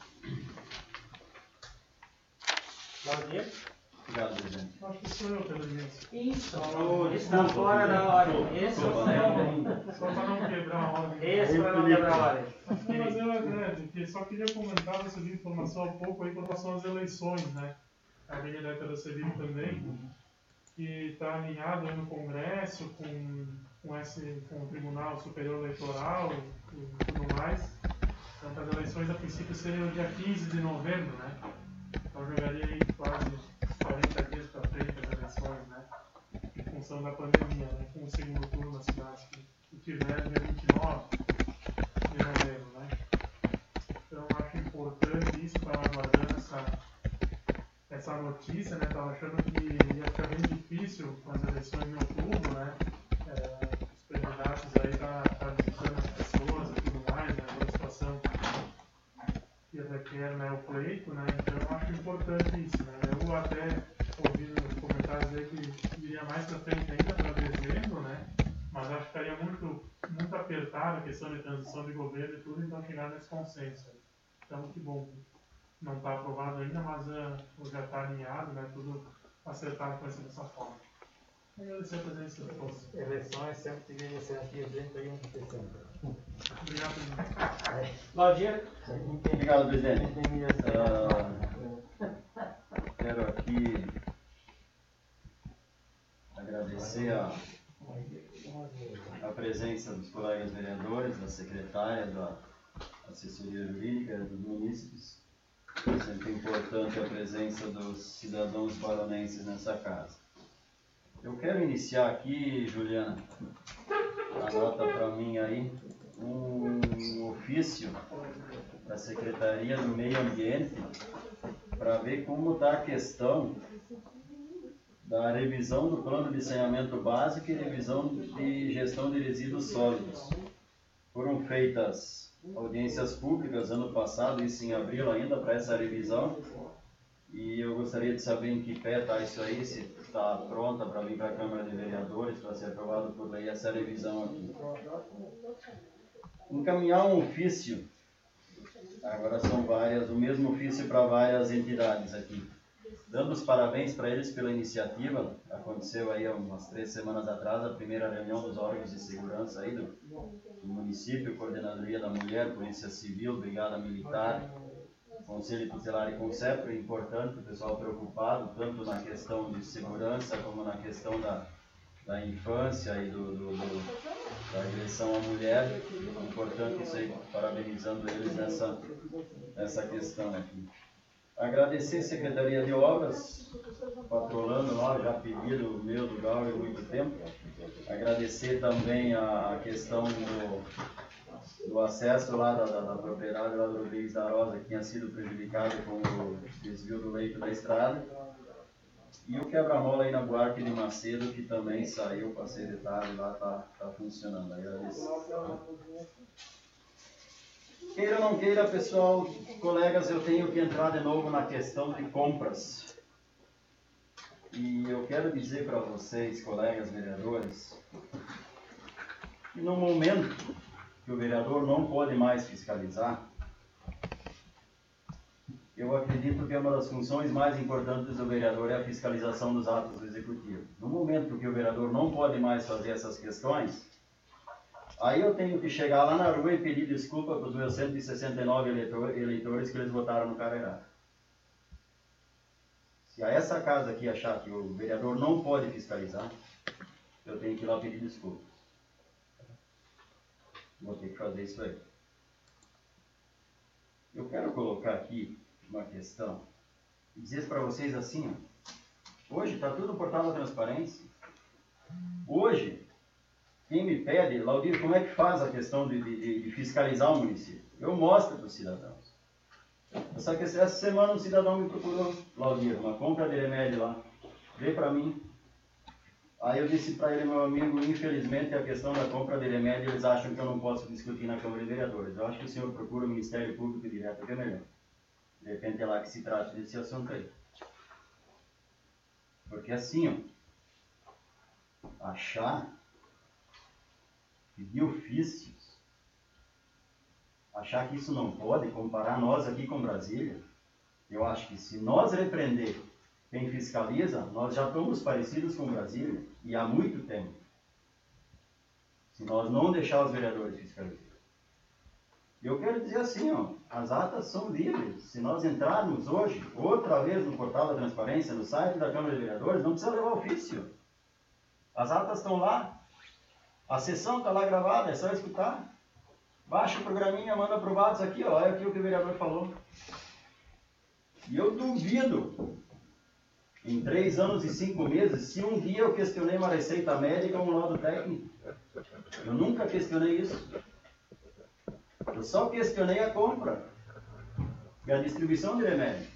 Claudia? Obrigado, presidente. Acho que sou eu, Pedro Mendes. Isso, está fora da ordem. Só para não quebrar a ordem. Esse para não quebrar a ordem. Mas eu só queria comentar essa informação um pouco aí com relação às eleições, né? A lei elétrica da CEVIL também, que está alinhado no Congresso com o Tribunal Superior Eleitoral e tudo mais. Então, as eleições, a princípio, seriam dia 15 de novembro, né? Então, jogaria aí quase 40 dias para frente as eleições, né? Em função da pandemia, né? Com o segundo turno na cidade, que tiver dia 29 de novembro, né? Então, acho importante isso, estava aguardando essa notícia, né? Estava achando que ia ficar bem difícil com as eleições em outubro, né? Os candidatos aí tá visitando as pessoas e tudo mais, né? Uma situação que requer, né, o pleito, né? Então eu acho importante isso, né? Eu até ouvi nos comentários aí que iria mais para frente ainda para dezembro, né? Mas acho que ficaria muito apertado a questão de transição de governo e tudo, então chegar nesse consenso. Então que bom. Não está aprovado ainda, mas já está alinhado, né? Tudo acertado para ser dessa forma. Agradecer a presença de todos. Eleições sempre deveriam ser aqui 31 de dezembro. Obrigado, presidente. Claudia? Obrigado, presidente. Quero aqui agradecer a presença dos colegas vereadores, da secretária, da assessoria jurídica, dos munícipes. É sempre importante a presença dos cidadãos baronenses nessa casa. Eu quero iniciar aqui, Juliana, anota para mim aí, um ofício da Secretaria do Meio Ambiente para ver como está a questão da revisão do plano de saneamento básico e revisão de gestão de resíduos sólidos. Foram feitas audiências públicas ano passado, isso em abril ainda, para essa revisão. E eu gostaria de saber em que pé está isso aí, se está pronta para vir para a Câmara de Vereadores, para ser aprovado por lei essa revisão aqui. Encaminhar um ofício, agora são várias, o mesmo ofício para várias entidades aqui. Dando os parabéns para eles pela iniciativa, aconteceu aí há umas 3 semanas atrás a primeira reunião dos órgãos de segurança aí do município, Coordenadoria da Mulher, Polícia Civil, Brigada Militar, Conselho Tutelar e Concepro. É importante o pessoal preocupado tanto na questão de segurança como na questão da infância e da agressão à mulher. É importante isso aí, parabenizando eles nessa questão aqui. Agradecer a Secretaria de Obras, patrolando lá, já pedido meu do Gauro há muito tempo. Agradecer também a questão do acesso lá da propriedade lá do Rodrigues da Rosa, que tinha sido prejudicado com o desvio do leito da estrada. E o quebra-mola aí na Buarque de Macedo, que também saiu para ser detalhe lá, tá funcionando. Agradecer. Queira ou não queira, pessoal, colegas, eu tenho que entrar de novo na questão de compras E eu quero dizer para vocês, colegas vereadores, que no momento que o vereador não pode mais fiscalizar, eu acredito que uma das funções mais importantes do vereador é a fiscalização dos atos do executivo. No momento que o vereador não pode mais fazer essas questões, aí eu tenho que chegar lá na rua e pedir desculpa para os meus 169 eleitores que eles votaram no cara errado. Se a essa casa aqui achar que o vereador não pode fiscalizar, eu tenho que ir lá pedir desculpas. Vou ter que fazer isso aí. Eu quero colocar aqui uma questão e dizer para vocês assim, ó, hoje está tudo no portal da transparência. Hoje, quem me pede, Laudir, como é que faz a questão de fiscalizar o município? Eu mostro para os cidadãos. Só que essa semana um cidadão me procurou, Laudir, uma compra de remédio lá, veio para mim. Aí eu disse para ele, meu amigo, infelizmente a questão da compra de remédio eles acham que eu não posso discutir na Câmara de Vereadores. Eu acho que o senhor procura o Ministério Público direto, que é melhor. De repente é lá que se trata desse assunto aí. Porque assim, ó, achar, pedir ofícios, achar que isso não pode, comparar nós aqui com Brasília, eu acho que se nós repreender quem fiscaliza, nós já estamos parecidos com Brasília, e há muito tempo. Se nós não deixar os vereadores fiscalizar. Eu quero dizer assim, ó, as atas são livres. Se nós entrarmos hoje, outra vez no portal da transparência, no site da Câmara de Vereadores, não precisa levar ofício. As atas estão lá, a sessão está lá gravada, é só escutar. Baixa o programinha, manda para o WhatsApp aqui, ó, olha aqui o que o vereador falou. E eu duvido, em 3 anos e 5 meses, se um dia eu questionei uma receita médica ou um laudo técnico. Eu nunca questionei isso. Eu só questionei a compra e a distribuição de remédios.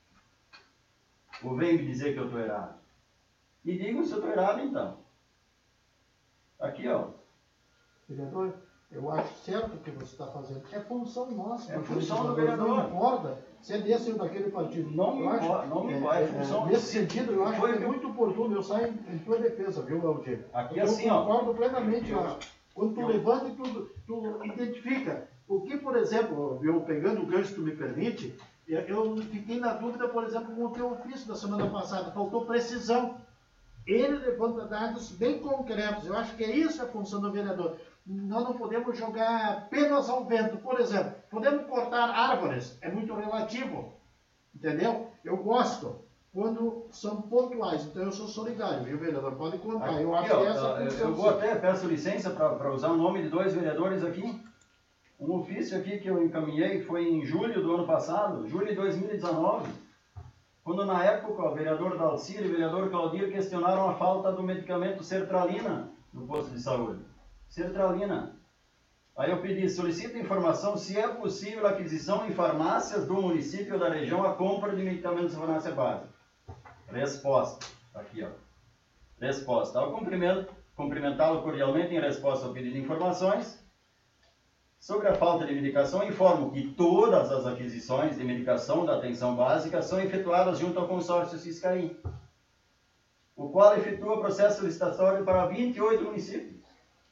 Ou vem me dizer que eu estou errado. E digo se eu estou errado, então. Aqui, ó. Vereador, eu acho certo o que você está fazendo. É função nossa. É função do vereador. Não importa se é desse ou daquele partido. Não me importa, não me importa. É função. Nesse sentido, eu acho que é muito oportuno. Eu saio em tua defesa, viu, Laudir? Aqui eu assim, ó. concordo plenamente. Quando tu levanta e tu identifica. Porque, por exemplo, eu pegando o gancho que tu me permite, eu fiquei na dúvida, por exemplo, com o teu ofício da semana passada. Faltou precisão. Ele levanta dados bem concretos. Eu acho que é isso a função do vereador. Nós não podemos jogar penas ao vento. Por exemplo, podemos cortar árvores. É muito relativo. Entendeu? Eu gosto quando são pontuais. Então eu sou solidário, viu, vereador? Pode contar. Eu acho que essa é a função. Eu vou até, peço licença para usar o nome de 2 vereadores aqui. Um ofício aqui que eu encaminhei foi em julho do ano passado, julho de 2019, quando na época o vereador Dalcir e o vereador Claudir questionaram a falta do medicamento sertralina no posto de saúde. Sertralina. Aí eu pedi, solicito informação se é possível a aquisição em farmácias do município ou da região a compra de medicamentos de farmácia básica. Resposta. Aqui, ó. Resposta. Ao cumprimentá-lo cordialmente em resposta ao pedido de informações, sobre a falta de medicação, informo que todas as aquisições de medicação da atenção básica são efetuadas junto ao consórcio Ciscaí, o qual efetua processo licitatório para 28 municípios.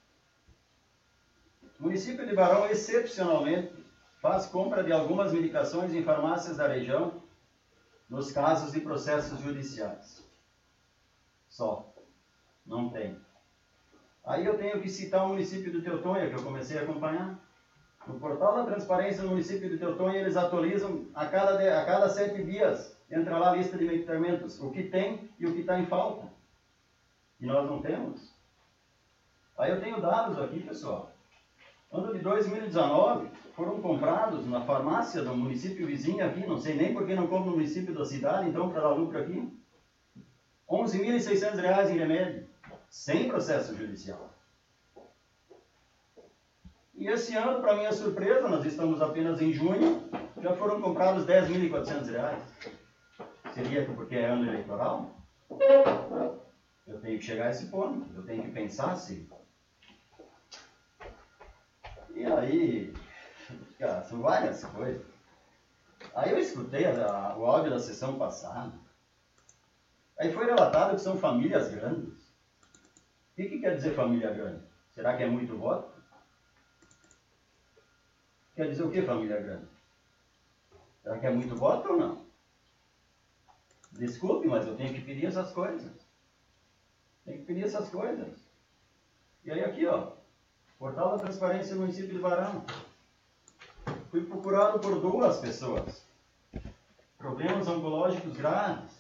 O município de Barão, excepcionalmente, faz compra de algumas medicações em farmácias da região, nos casos de processos judiciais. Só. Não tem. Aí eu tenho que citar o município de Teutônia, que eu comecei a acompanhar. No portal da transparência do município de Teutônia, eles atualizam a cada 7 dias. Entra lá a lista de medicamentos, o que tem e o que está em falta. E nós não temos. Aí eu tenho dados aqui, pessoal. Ano de 2019, foram comprados na farmácia do município vizinho aqui, não sei nem porque não compro no município da cidade, então para dar lucro aqui, R$ 11.600 em remédio, sem processo judicial. E esse ano, para minha surpresa, nós estamos apenas em junho, já foram comprados R$ 10.400. Seria porque é ano eleitoral? Eu tenho que chegar a esse ponto, eu tenho que pensar assim. E aí, cara, são várias coisas. Aí eu escutei o áudio da sessão passada. Aí foi relatado que são famílias grandes. O que quer dizer família grande? Será que é muito voto? Quer dizer o que família grande? Será que é muito voto ou não? Desculpe, mas eu tenho que pedir essas coisas. Tem que pedir essas coisas. E aí aqui, ó, Portal da Transparência do município de Varão. Fui procurado por 2 pessoas. Problemas oncológicos graves.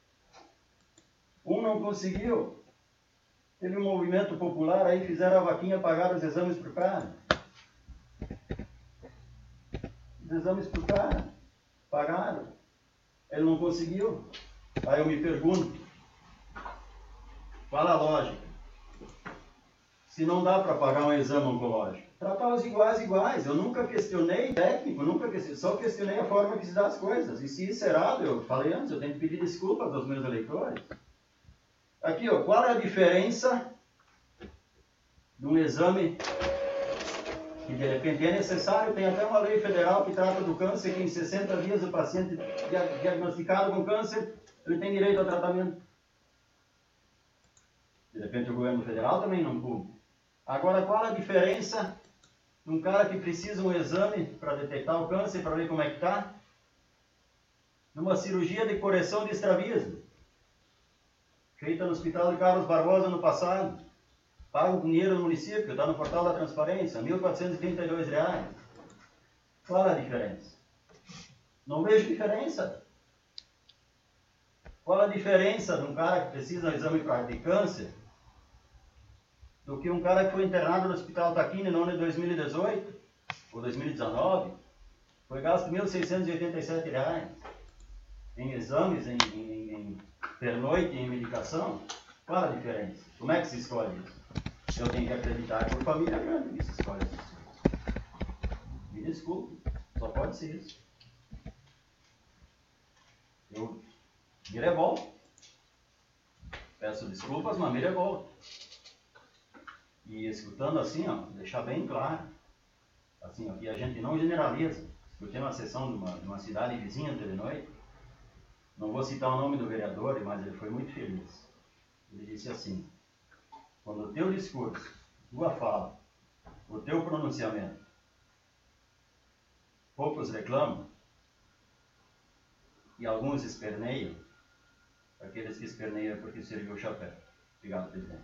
Um não conseguiu. Teve um movimento popular aí, fizeram a vaquinha, pagaram os exames pro cara. Os exames pro cara. Pagaram. Ele não conseguiu. Aí eu me pergunto, qual a lógica? Se não dá para pagar um exame oncológico, tratar os iguais. Eu nunca questionei técnico, só questionei a forma que se dá as coisas. E se isso é errado, eu falei antes, eu tenho que pedir desculpas aos meus eleitores. Aqui, ó, qual é a diferença de um exame que de repente é necessário? Tem até uma lei federal que trata do câncer, que em 60 dias o paciente diagnosticado com câncer, ele tem direito ao tratamento. De repente o governo federal também não cumpre. Agora, qual a diferença de um cara que precisa de um exame para detectar o câncer, para ver como é que está, numa cirurgia de correção de estrabismo, feita no Hospital de Carlos Barbosa no passado, pago com dinheiro do município, está no Portal da Transparência, R$ 1.432. Qual a diferença? Não vejo diferença. Qual a diferença de um cara que precisa de um exame de câncer do que um cara que foi internado no Hospital Taquini no ano de 2018 ou 2019? Foi gasto R$ 1.687 em exames, em pernoite, em medicação. Qual a diferença? Como é que se escolhe isso? Eu tenho que acreditar por família grande que se escolhe isso. Me desculpe, só pode ser isso. Eu me revolto. Peço desculpas, mas me revolto. E escutando assim, ó, deixar bem claro, assim, ó, que a gente não generaliza. Escutei uma sessão de uma cidade vizinha de noite, não vou citar o nome do vereador, mas ele foi muito feliz. Ele disse assim: quando o teu discurso, tua fala, o teu pronunciamento, poucos reclamam e alguns esperneiam, aqueles que esperneiam é porque serviu o chapéu. Obrigado, presidente.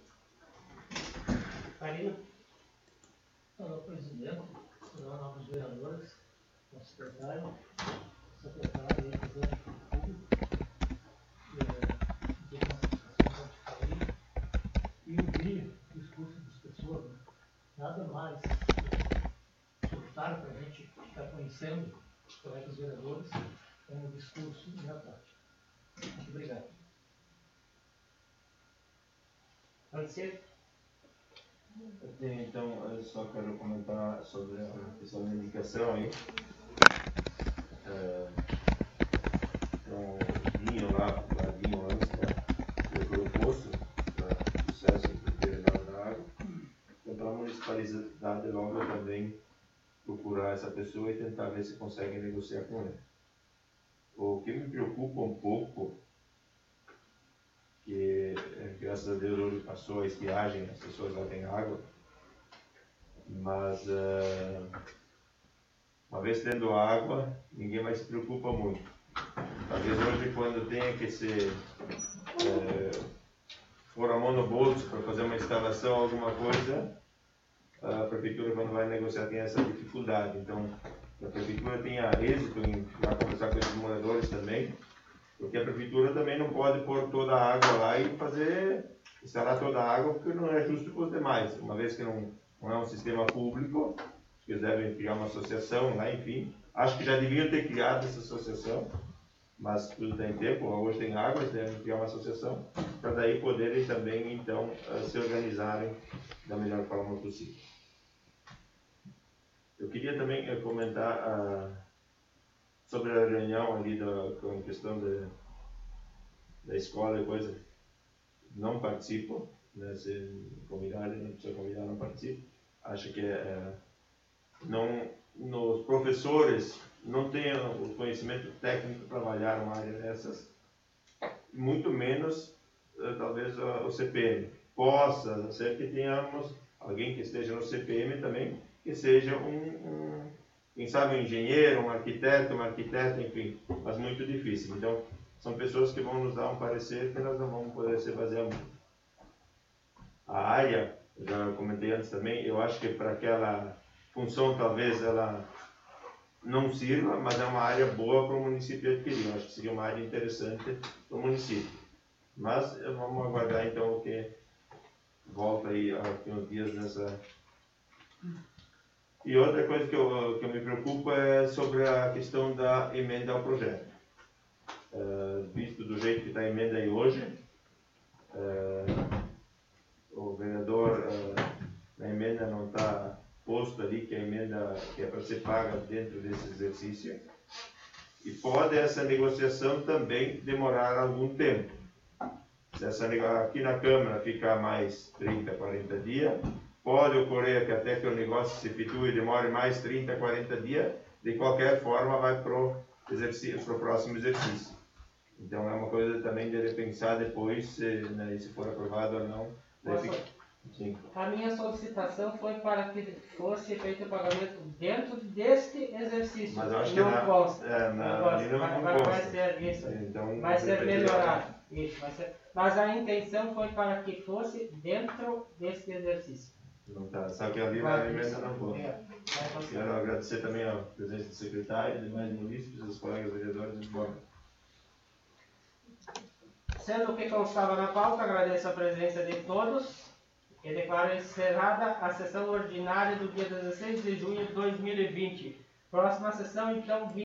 Marina? Senhor presidente, senhor novos vereadores, nosso secretário e presidente público, e ouvir o discurso das pessoas, né? Nada mais soltar para a gente ficar conhecendo os colegas vereadores como o discurso e a prática. Muito obrigado. Pode Então, eu só quero comentar sobre a questão da indicação aí. Então, o Dinho lá, o Dinho antes, né, levou o posto para sucesso em prioridade da água. Então, para a municipalidade logo também procurar essa pessoa e tentar ver se consegue negociar com ele. O que me preocupa um pouco, que graças a Deus hoje passou a estiagem, as pessoas lá têm água, mas uma vez tendo água, ninguém mais se preocupa muito. Talvez hoje, quando tenha que se pôr a mão no bolso para fazer uma instalação, alguma coisa, a prefeitura, quando vai negociar, tem essa dificuldade. Então, a prefeitura tenha êxito em lá conversar com esses moradores também, porque a prefeitura também não pode pôr toda a água lá e instalar toda a água, porque não é justo com os demais. Uma vez que não é um sistema público, eles devem criar uma associação lá, enfim. Acho que já deviam ter criado essa associação, mas tudo tem tempo. Hoje tem água, eles devem criar uma associação, para daí poderem também, então, se organizarem da melhor forma possível. Eu queria também comentar sobre a reunião ali com a questão da escola e coisa. Não participo, né? Se convidar, não precisa convidar, não participo. Acho que os professores não têm o conhecimento técnico para trabalhar uma área dessas. muito menos, talvez, o CPM. Possa ser que tenhamos alguém que esteja no CPM também, que seja quem sabe, um engenheiro, um arquiteto, enfim, mas muito difícil. Então, são pessoas que vão nos dar um parecer que nós não vamos poder se basear muito. A área, já comentei antes também, eu acho que para aquela função talvez ela não sirva, mas é uma área boa para o município adquirir. Eu acho que seria uma área interessante para o município. Mas vamos aguardar então o que volta aí aqui uns dias nessa... E outra coisa que eu me preocupo é sobre a questão da emenda ao projeto. Visto do jeito que está a emenda aí hoje, o vereador, na emenda não está posto ali que a emenda que é para ser paga dentro desse exercício. E pode essa negociação também demorar algum tempo. Se aqui na Câmara ficar mais 30, 40 dias, pode ocorrer que até que o negócio se efetue e demore mais 30, 40 dias, de qualquer forma vai para o próximo exercício. Então é uma coisa também de repensar depois, se for aprovado ou não. Sim. A minha solicitação foi para que fosse feito o pagamento dentro deste exercício. Mas eu acho que não consta. vai ser isso. Então, vai ser melhorado. Isso, vai ser. Mas a intenção foi para que fosse dentro deste exercício. Não tá, só que ali na emenda não consta. Quero agradecer também a presença do secretário, demais munícipes, dos colegas vereadores de fora. Sendo o que constava na pauta, agradeço a presença de todos e declaro encerrada a sessão ordinária do dia 16 de junho de 2020. Próxima sessão, então,